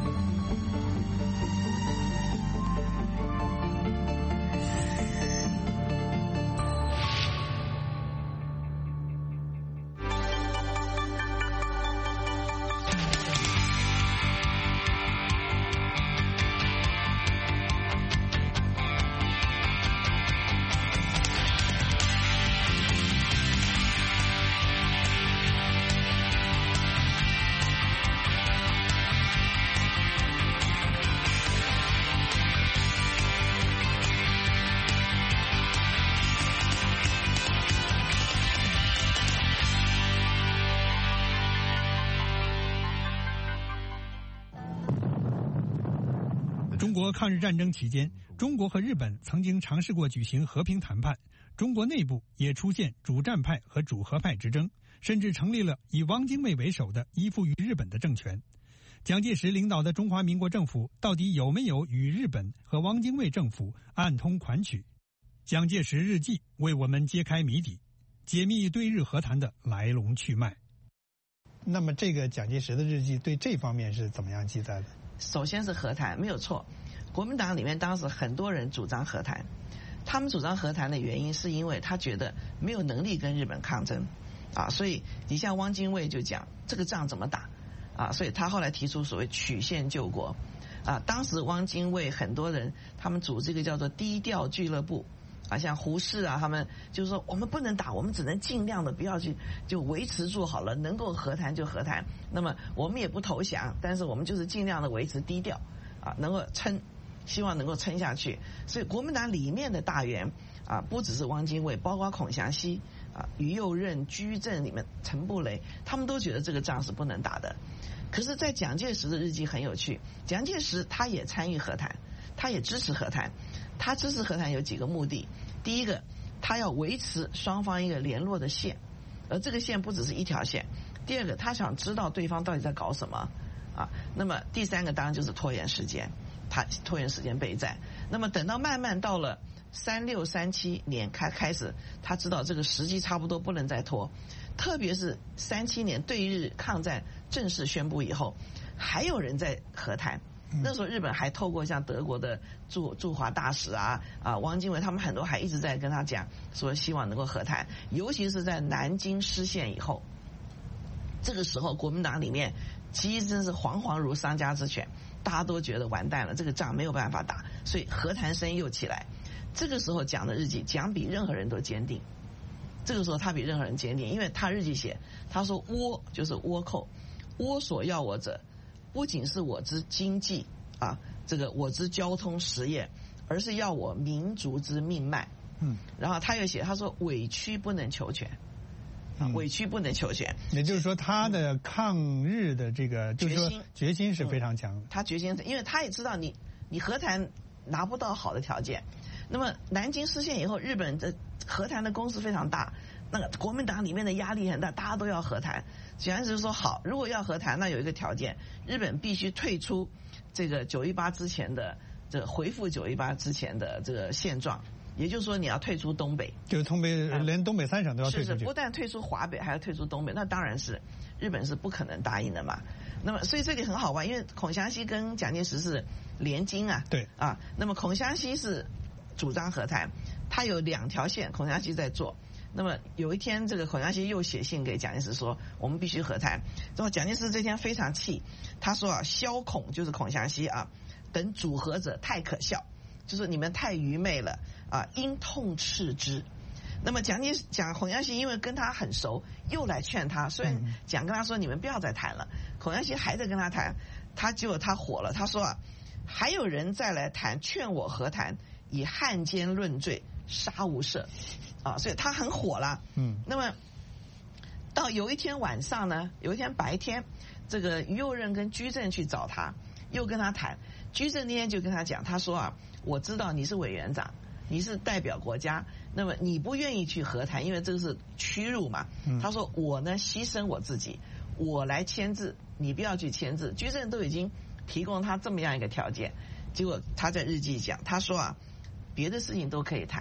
中国抗日战争期间，中国和日本曾经尝试过举行和平谈判，中国内部也出现主战派和主和派之争，甚至成立了以汪精卫为首的依附于日本的政权。蒋介石领导的中华民国政府到底有没有与日本和汪精卫政府暗通款曲？蒋介石日记为我们揭开谜底，解密对日和谈的来龙去脉。那么这个蒋介石的日记对这方面是怎么样记载的？ 首先是和谈，没有错。国民党里面当时很多人主张和谈，他们主张和谈的原因是因为他觉得没有能力跟日本抗争，啊，所以你像汪精卫就讲这个仗怎么打，啊，所以他后来提出所谓曲线救国，啊，当时汪精卫很多人他们组织一个叫做低调俱乐部。啊，像胡适啊，他们就是说我们不能打，我们只能尽量的不要去，就维持住好了，能够和谈就和谈。那么我们也不投降，但是我们就是尽量的维持低调，啊，能够撑，希望能够撑下去。所以国民党里面的大员啊，不只是汪精卫，包括孔祥熙啊、于右任、居正里面陈布雷，他们都觉得这个仗是不能打的。可是，在蒋介石的日记很有趣，蒋介石他也参与和谈，他也支持和谈。他支持和谈有几个目的，第一个，他要维持双方一个联络的线，而这个线不只是一条线。第二个，他想知道对方到底在搞什么，啊，那么第三个当然就是拖延时间，他拖延时间备战。那么等到慢慢到了三六三七年开开始，他知道这个时机差不多不能再拖，特别是三七年对日抗战正式宣布以后，还有人在和谈。那时候日本还透过像德国的驻驻华大使啊啊汪精卫他们很多还一直在跟他讲说希望能够和谈，尤其是在南京失陷以后，这个时候国民党里面其实真是惶惶如丧家之犬，大家都觉得完蛋了，这个仗没有办法打，所以和谈声又起来。这个时候蒋的日记，蒋比任何人都坚定。这个时候他比任何人坚定，因为他日记写，他说倭就是倭寇，倭所要我者。不仅是我之经济啊，这个我之交通实业，而是要我民族之命脉。嗯，然后他又写，他说委屈不能求全，啊，委屈不能求全。 也就是说，他的抗日的这个决心决心是非常强的。 他决心，因为他也知道你你和谈拿不到好的条件。那么南京失陷以后，日本的和谈的攻势非常大，那个国民党里面的压力很大，大家都要和谈。蒋介石说好，如果要和谈，那有一个条件，日本必须退出这个九一八之前的这个回复九一八之前的这个现状，也就是说你要退出东北， 就是东北连东北三省都要退出去。 是是，不但退出华北，还要退出东北，那当然是日本是不可能答应的嘛。那么所以这里很好玩，因为孔祥熙跟蒋介石是联军啊， 对啊，那么孔祥熙是主张和谈，他有两条线，孔祥熙在做。那么有一天，这个孔祥熙又写信给蒋介石说，我们必须和谈。然后蒋介石这天非常气，他说啊，萧孔就是孔祥熙啊，等主和者太可笑，就是你们太愚昧了啊，应痛斥之。那么蒋介石讲孔祥熙因为跟他很熟，又来劝他，虽然蒋跟他说你们不要再谈了，孔祥熙还在跟他谈，他结果他火了，他说啊，还有人再来谈，劝我和谈，以汉奸论罪，杀无赦。啊，所以他很火了。嗯，那么到有一天晚上呢，有一天白天，这个于右任跟居正去找他，又跟他谈。居正那天就跟他讲，他说啊，我知道你是委员长，你是代表国家，那么你不愿意去和谈，因为这个是屈辱嘛。嗯、他说我呢牺牲我自己，我来签字，你不要去签字。居正都已经提供他这么样一个条件，结果他在日记讲，他说啊，别的事情都可以谈。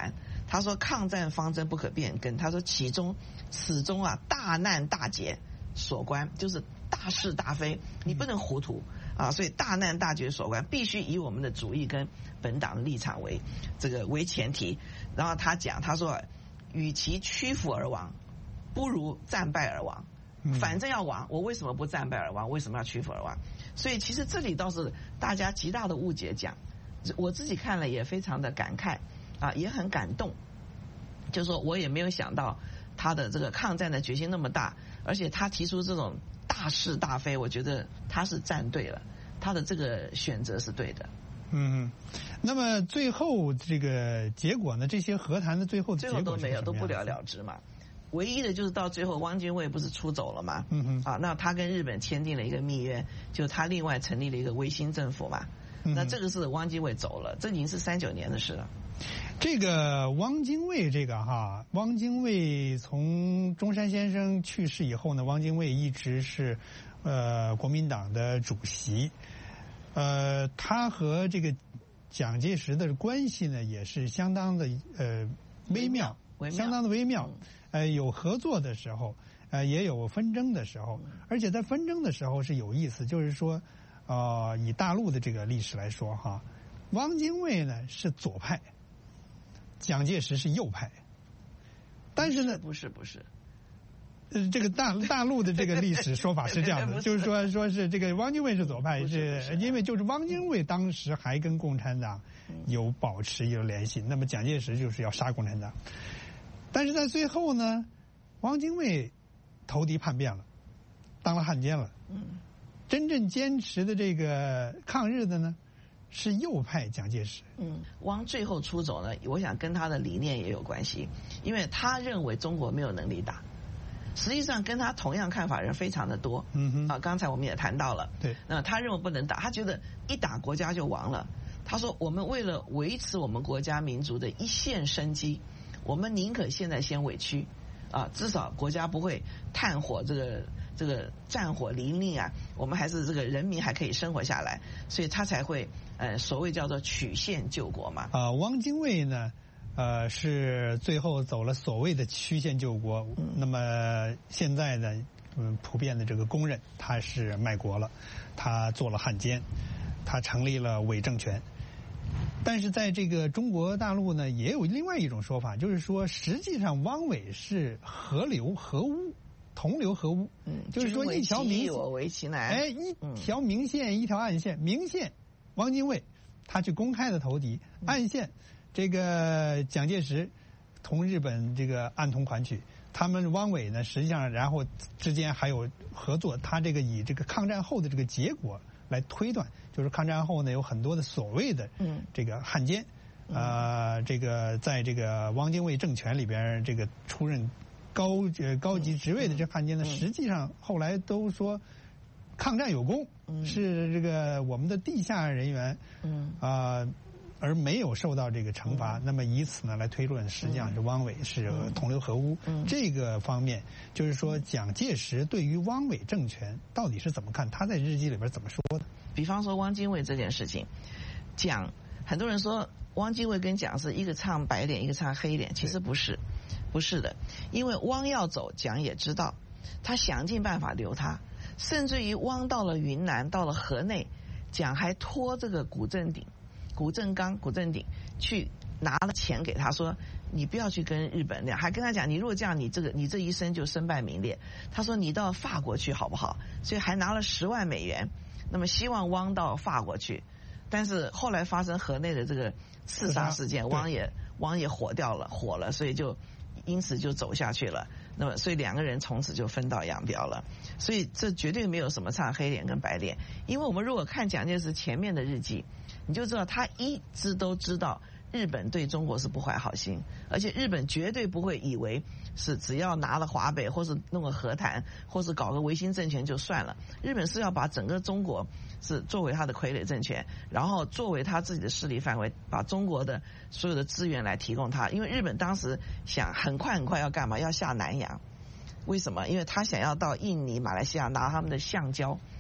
他说抗战方针不可变更，他说其中此中啊大难大劫所关，就是大是大非，你不能糊涂啊，所以大难大劫所关必须以我们的主义跟本党的立场为这个为前提。然后他讲，他说与其屈服而亡，不如战败而亡。反正要亡，我为什么不战败而亡？为什么要屈服而亡？所以其实这里倒是大家极大的误解讲，我自己看了也非常的感慨啊，也很感动。就是说我也没有想到他的这个抗战的决心那么大，而且他提出这种大是大非，我觉得他是站对了，他的这个选择是对的。 嗯，那么最后这个结果呢？这些和谈的最后的结果最后都没有，都不了了之嘛。唯一的就是到最后，汪精卫不是出走了嘛？嗯哼。啊，那他跟日本签订了一个密约，就他另外成立了一个维新政府嘛。嗯、那这个是汪精卫走了，这已经是三九年的事了。 这个汪精卫，这个哈，汪精卫从中山先生去世以后呢，汪精卫一直是呃国民党的主席，呃，他和这个蒋介石的关系呢也是相当的呃微妙，微妙相当的微妙。嗯呃，有合作的时候，呃，也有纷争的时候，而且在纷争的时候是有意思，就是说，呃，以大陆的这个历史来说哈，汪精卫呢是左派，蒋介石是右派，但是呢， 不是不是， 呃，这个大大陆的这个历史说法是这样的，就是说说是这个汪精卫是左派，是因为就是汪精卫当时还跟共产党有保持有联系，那么蒋介石就是要杀共产党。但是在最后呢，汪精卫投敌叛变了，当了汉奸了。嗯，真正坚持的这个抗日的呢，是右派蒋介石。 嗯，汪最后出走呢，我想跟他的理念也有关系，因为他认为中国没有能力打。实际上跟他同样看法人非常的多。嗯哼。啊，刚才我们也谈到了。对。那他认为不能打，他觉得一打国家就亡了。他说：“我们为了维持我们国家民族的一线生机。”我们宁可现在先委屈，啊，至少国家不会炭火这个这个战火淋漓啊，我们还是这个人民还可以生活下来，所以他才会呃所谓叫做曲线救国嘛。 啊、呃，汪精卫呢，呃是最后走了所谓的曲线救国，嗯、那么现在呢，嗯，普遍的这个公认他是卖国了，他做了汉奸，他成立了伪政权。但是在这个中国大陆呢，也有另外一种说法，就是说，实际上汪伪是合流合污，同流合污。嗯，就是说一条明我为其难， 哎，一条明线，一条暗线。明线，汪精卫他去公开的投敌；暗线，这个蒋介石同日本这个暗通款曲。他们汪伪呢，实际上然后之间还有合作，他这个以这个抗战后的这个结果来推断，就是抗战后呢有很多的所谓的这个汉奸，嗯、呃，这个在这个汪精卫政权里边这个出任高呃高级职位的这汉奸呢，嗯、实际上后来都说抗战有功，嗯、是这个我们的地下人员，嗯啊。呃而没有受到这个惩罚，嗯、那么以此呢来推论，实际上是汪伪是同流合污。嗯、这个方面，就是说蒋介石对于汪伪政权到底是怎么看？他在日记里边怎么说的？ 比方说汪精卫这件事情，蒋很多人说汪精卫跟蒋是一个唱白脸，一个唱黑脸，其实不是，不是的，因为汪要走，蒋也知道，他想尽办法留他，甚至于汪到了云南，到了河内，蒋还托这个古正鼎。古正刚、古正鼎去拿了钱给他说，你不要去跟日本那样，还跟他讲，你如果这样，你这个你这一生就身败名裂。他说你到法国去好不好？所以还拿了十万美元，那么希望汪到法国去。但是后来发生河内的这个刺杀事件，汪也汪也火掉了，火了，所以就因此就走下去了。那么所以两个人从此就分道扬镳了。所以这绝对没有什么唱黑脸跟白脸，因为我们如果看蒋介石前面的日记，你就知道他一直都知道日本对中国是不怀好心，而且日本绝对不会以为是只要拿了华北或是弄个和谈或是搞个维新政权就算了，日本是要把整个中国是作为他的傀儡政权，然后作为他自己的势力范围，把中国的所有的资源来提供他。因为日本当时想很快很快要干嘛？要下南洋。为什么？因为他想要到印尼、马来西亚拿他们的橡胶，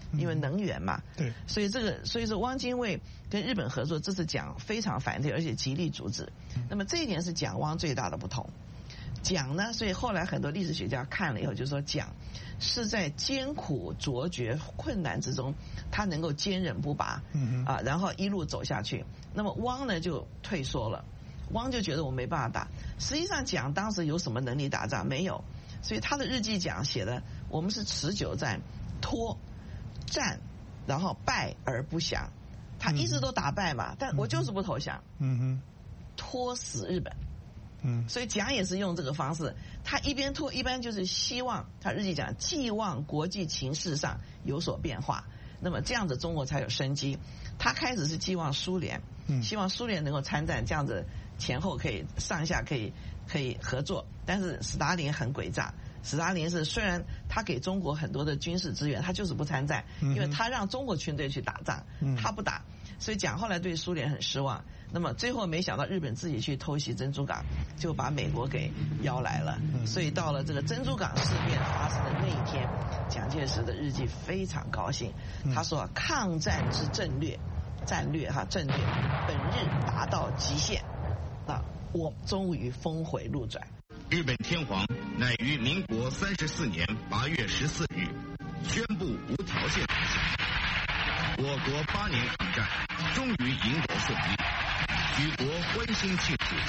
因为能源嘛。 对。 所以这个，所以说汪精卫跟日本合作，这是蒋非常反对，而且极力阻止。那么这一点是蒋汪最大的不同。蒋呢，所以后来很多历史学家看了以后就说，蒋是在艰苦卓绝困难之中，他能够坚韧不拔，嗯啊，然后一路走下去。那么汪呢就退缩了，汪就觉得我没办法打。实际上蒋当时有什么能力打仗？没有，所以他的日记讲写的，我们是持久战、拖战，然后败而不降。他一直都打败嘛，但我就是不投降，嗯哼，拖死日本。嗯，所以蒋也是用这个方式，他一边拖，一边就是希望他日记讲，寄望国际情势上有所变化，那么这样子中国才有生机。他开始是寄望苏联，希望苏联能够参战，这样子前后可以上下可以可以合作。但是斯大林很诡诈，斯大林是虽然他给中国很多的军事资源，他就是不参战，因为他让中国军队去打仗，他不打，所以蒋后来对苏联很失望。那么最后没想到日本自己去偷袭珍珠港，就把美国给邀来了。所以到了这个珍珠港事变发生的那一天，蒋介石的日记非常高兴，他说抗战之战略战略哈战略本日达到极限，啊，我终于峰回路转。 日本天皇乃于民国三十四年八月十四日宣布无条件投降，我国八年抗战终于赢得胜利，举国欢欣庆祝。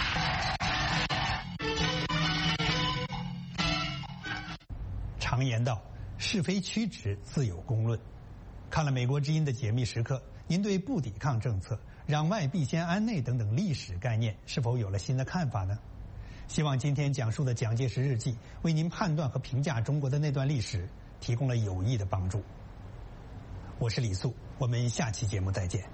常言道，是非曲直自有公论。看了美国之音的解密时刻，您对不抵抗政策、攘外必先安内等等历史概念是否有了新的看法呢？希望今天讲述的蒋介石日记为您判断和评价中国的那段历史提供了有益的帮助。我是李素，我们下期节目再见。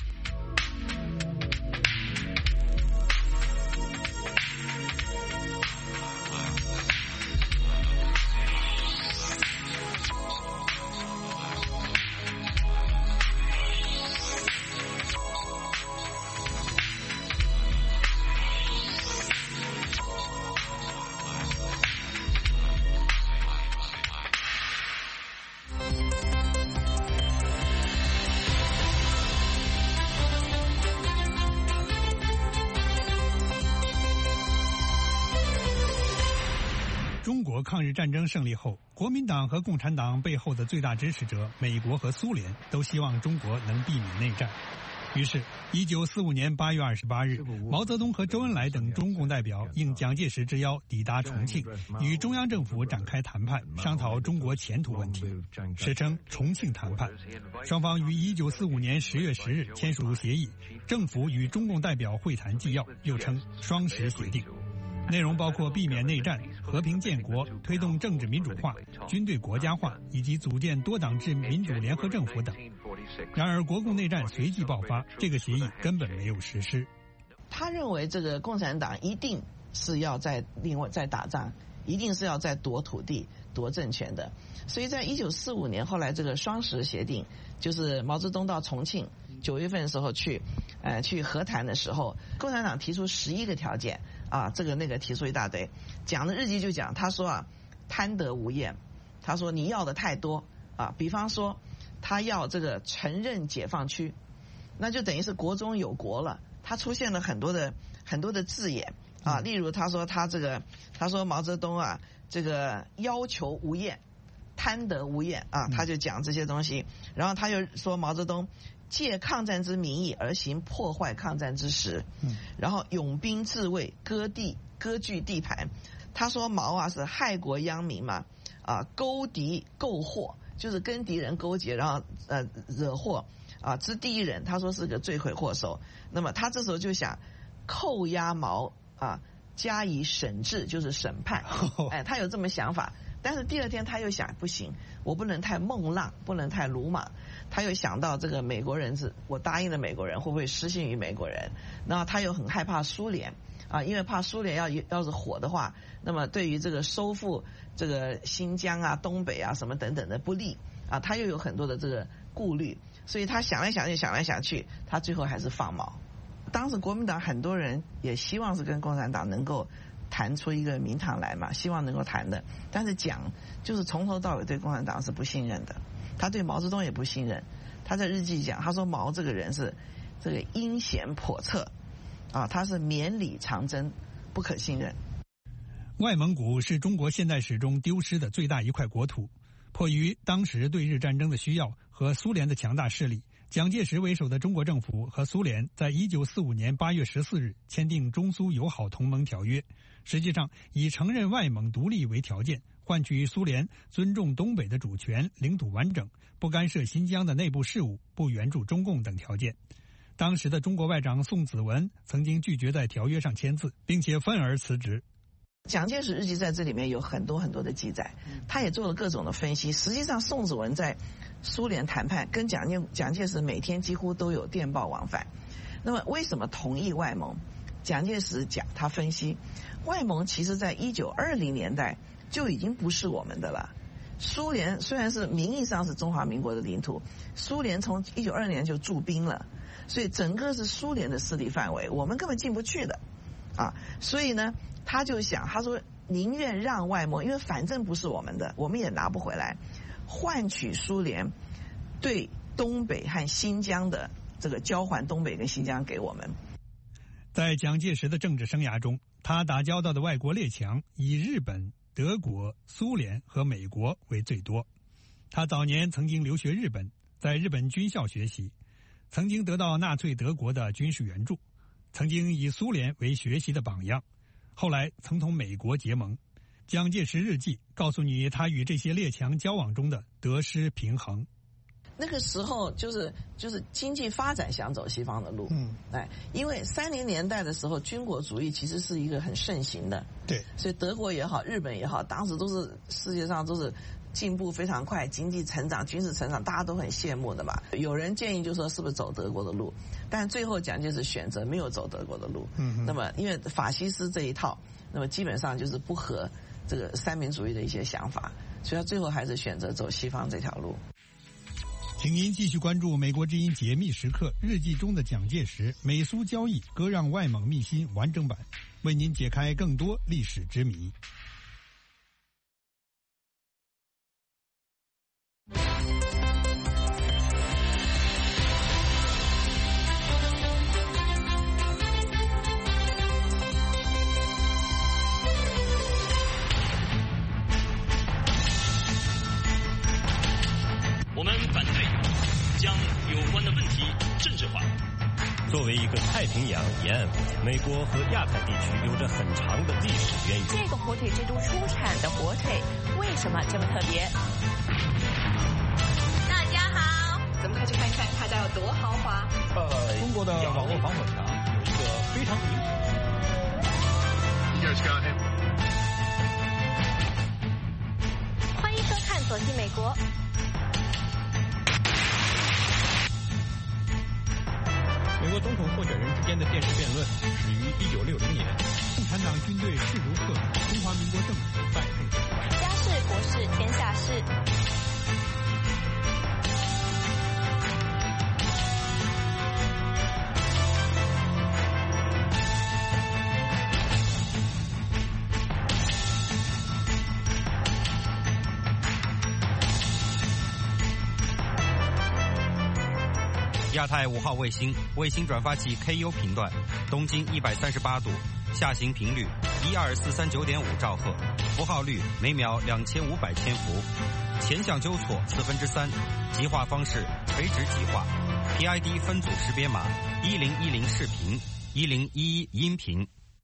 中国抗日战争胜利后，国民党和共产党背后的最大支持者美国和苏联都希望中国能避免内战。于是一九四五年八月二十八日，毛泽东和周恩来等中共代表应蒋介石之邀抵达重庆，与中央政府展开谈判，商讨中国前途问题，史称重庆谈判。双方于一九四五年十月十日签署协议，政府与中共代表会谈纪要，又称双十协定。内容包括避免内战、和平建国、推动政治民主化、军队国家化以及组建多党制民主联合政府等。然而国共内战随即爆发，这个协议根本没有实施。 他认为这个共产党一定是要在另外在打仗，一定是要在夺土地、夺政权的。所以在一九四五年后来这个双十协定，就是毛泽东到重庆九月份的时候去，呃，去和谈的时候，共产党提出十一个条件。啊，这个那个提出一大堆，讲的日记就讲，他说啊，贪得无厌，他说你要的太多啊，比方说他要这个承认解放区，那就等于是国中有国了，他出现了很多的很多的字眼啊，例如他说他这个，他说毛泽东啊，这个要求无厌，贪得无厌啊，他就讲这些东西，然后他又说毛泽东借抗战之名义而行破坏抗战之实，然后拥兵自卫，割地割据地盘。他说毛啊是害国殃民嘛，啊勾敌购祸，就是跟敌人勾结，然后呃惹祸啊之第一人，他说是个罪魁祸首。那么他这时候就想扣押毛啊，加以审治，就是审判。哎，他有这么想法。但是第二天他又想，不行，我不能太孟浪，不能太鲁莽。他又想到这个美国人是我答应了美国人，会不会失信于美国人？然后他又很害怕苏联啊，因为怕苏联要要是火的话，那么对于这个收复这个新疆啊、东北啊什么等等的不利啊，他又有很多的这个顾虑，所以他想来想去，想来想去，他最后还是放毛。当时国民党很多人也希望是跟共产党能够谈出一个名堂来嘛，希望能够谈的。但是蒋就是从头到尾对共产党是不信任的，他对毛泽东也不信任。他在日记讲，他说毛这个人是这个阴险叵测，啊，他是绵里藏针，不可信任。 外蒙古是中国现代史中丢失的最大一块国土。迫于当时对日战争的需要和苏联的强大势力，蒋介石为首的中国政府和苏联在一九四五年八月十四日签订中苏友好同盟条约，实际上以承认外蒙独立为条件，换取苏联尊重东北的主权、领土完整，不干涉新疆的内部事务，不援助中共等条件。当时的中国外长宋子文曾经拒绝在条约上签字，并且愤而辞职。 蒋介石日记在这里面有很多很多的记载，他也做了各种的分析。实际上，宋子文在苏联谈判跟蒋介蒋介石每天几乎都有电报往返。那么，为什么同意外蒙？蒋介石讲，他分析，外蒙其实在一九二零年代就已经不是我们的了。苏联虽然是名义上是中华民国的领土，苏联从一九二零年就驻兵了，所以整个是苏联的势力范围，我们根本进不去的，啊，所以呢。他就想，他说宁愿让外蒙，因为反正不是我们的，我们也拿不回来，换取苏联对东北和新疆的这个交还东北跟新疆给我们。 在蒋介石的政治生涯中，他打交道的外国列强以日本、德国、苏联和美国为最多。他早年曾经留学日本，在日本军校学习，曾经得到纳粹德国的军事援助，曾经以苏联为学习的榜样。后来曾同美国结盟。蒋介石日记告诉你他与这些列强交往中的得失平衡。 那个时候就是就是经济发展想走西方的路，嗯，哎，因为三零年代的时候军国主义其实是一个很盛行的， 对， 所以德国也好，日本也好，当时都是世界上都是进步非常快，经济成长、军事成长，大家都很羡慕的嘛。有人建议就说是不是走德国的路，但最后蒋介石选择没有走德国的路。嗯，那么因为法西斯这一套，那么基本上就是不合这个三民主义的一些想法，所以他最后还是选择走西方这条路。 请您继续关注《美国之音解密时刻》日记中的蒋介石美苏交易割让外蒙秘辛完整版，为您解开更多历史之谜。 我们反对将有关的问题政治化。作为一个太平洋沿岸国，美国和亚太地区有着很长的历史渊源。 这个火腿之都出产的火腿为什么这么特别？ 大家好， 咱们快去看看它家有多豪华。 呃，中国的网络防火墙有一个非常明显。 欢迎收看《走进美国》。 美国总统候选人之间的电视辩论始于一九六零年。 共产党军队势如破竹，中华民国政府败退。 家事国事天下事。 亚太五号卫星卫星转发器 K U 频段，东经一百三十八度，下行频率一二四三九点五兆赫，符号率每秒两千五百千伏，前向纠错四分之三，极化方式垂直极化 ，P I D 分组识别码一零一零视频，一零一一音频。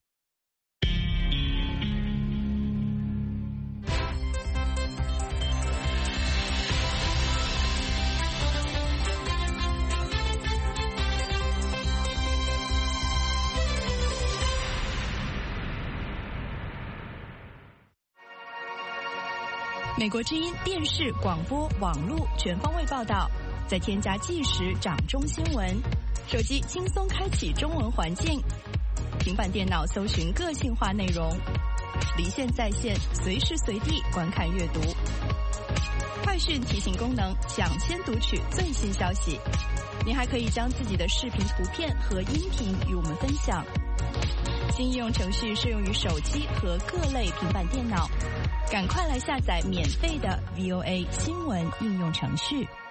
美国之音电视、广播、网络全方位报道，再添加即时掌中新闻，手机轻松开启中文环境，平板电脑搜寻个性化内容，离线在线，随时随地观看阅读。快讯提醒功能，抢先读取最新消息。您还可以将自己的视频、图片和音频与我们分享。 新应用程序适用于手机和各类平板电脑，赶快来下载免费的 V O A 新闻应用程序。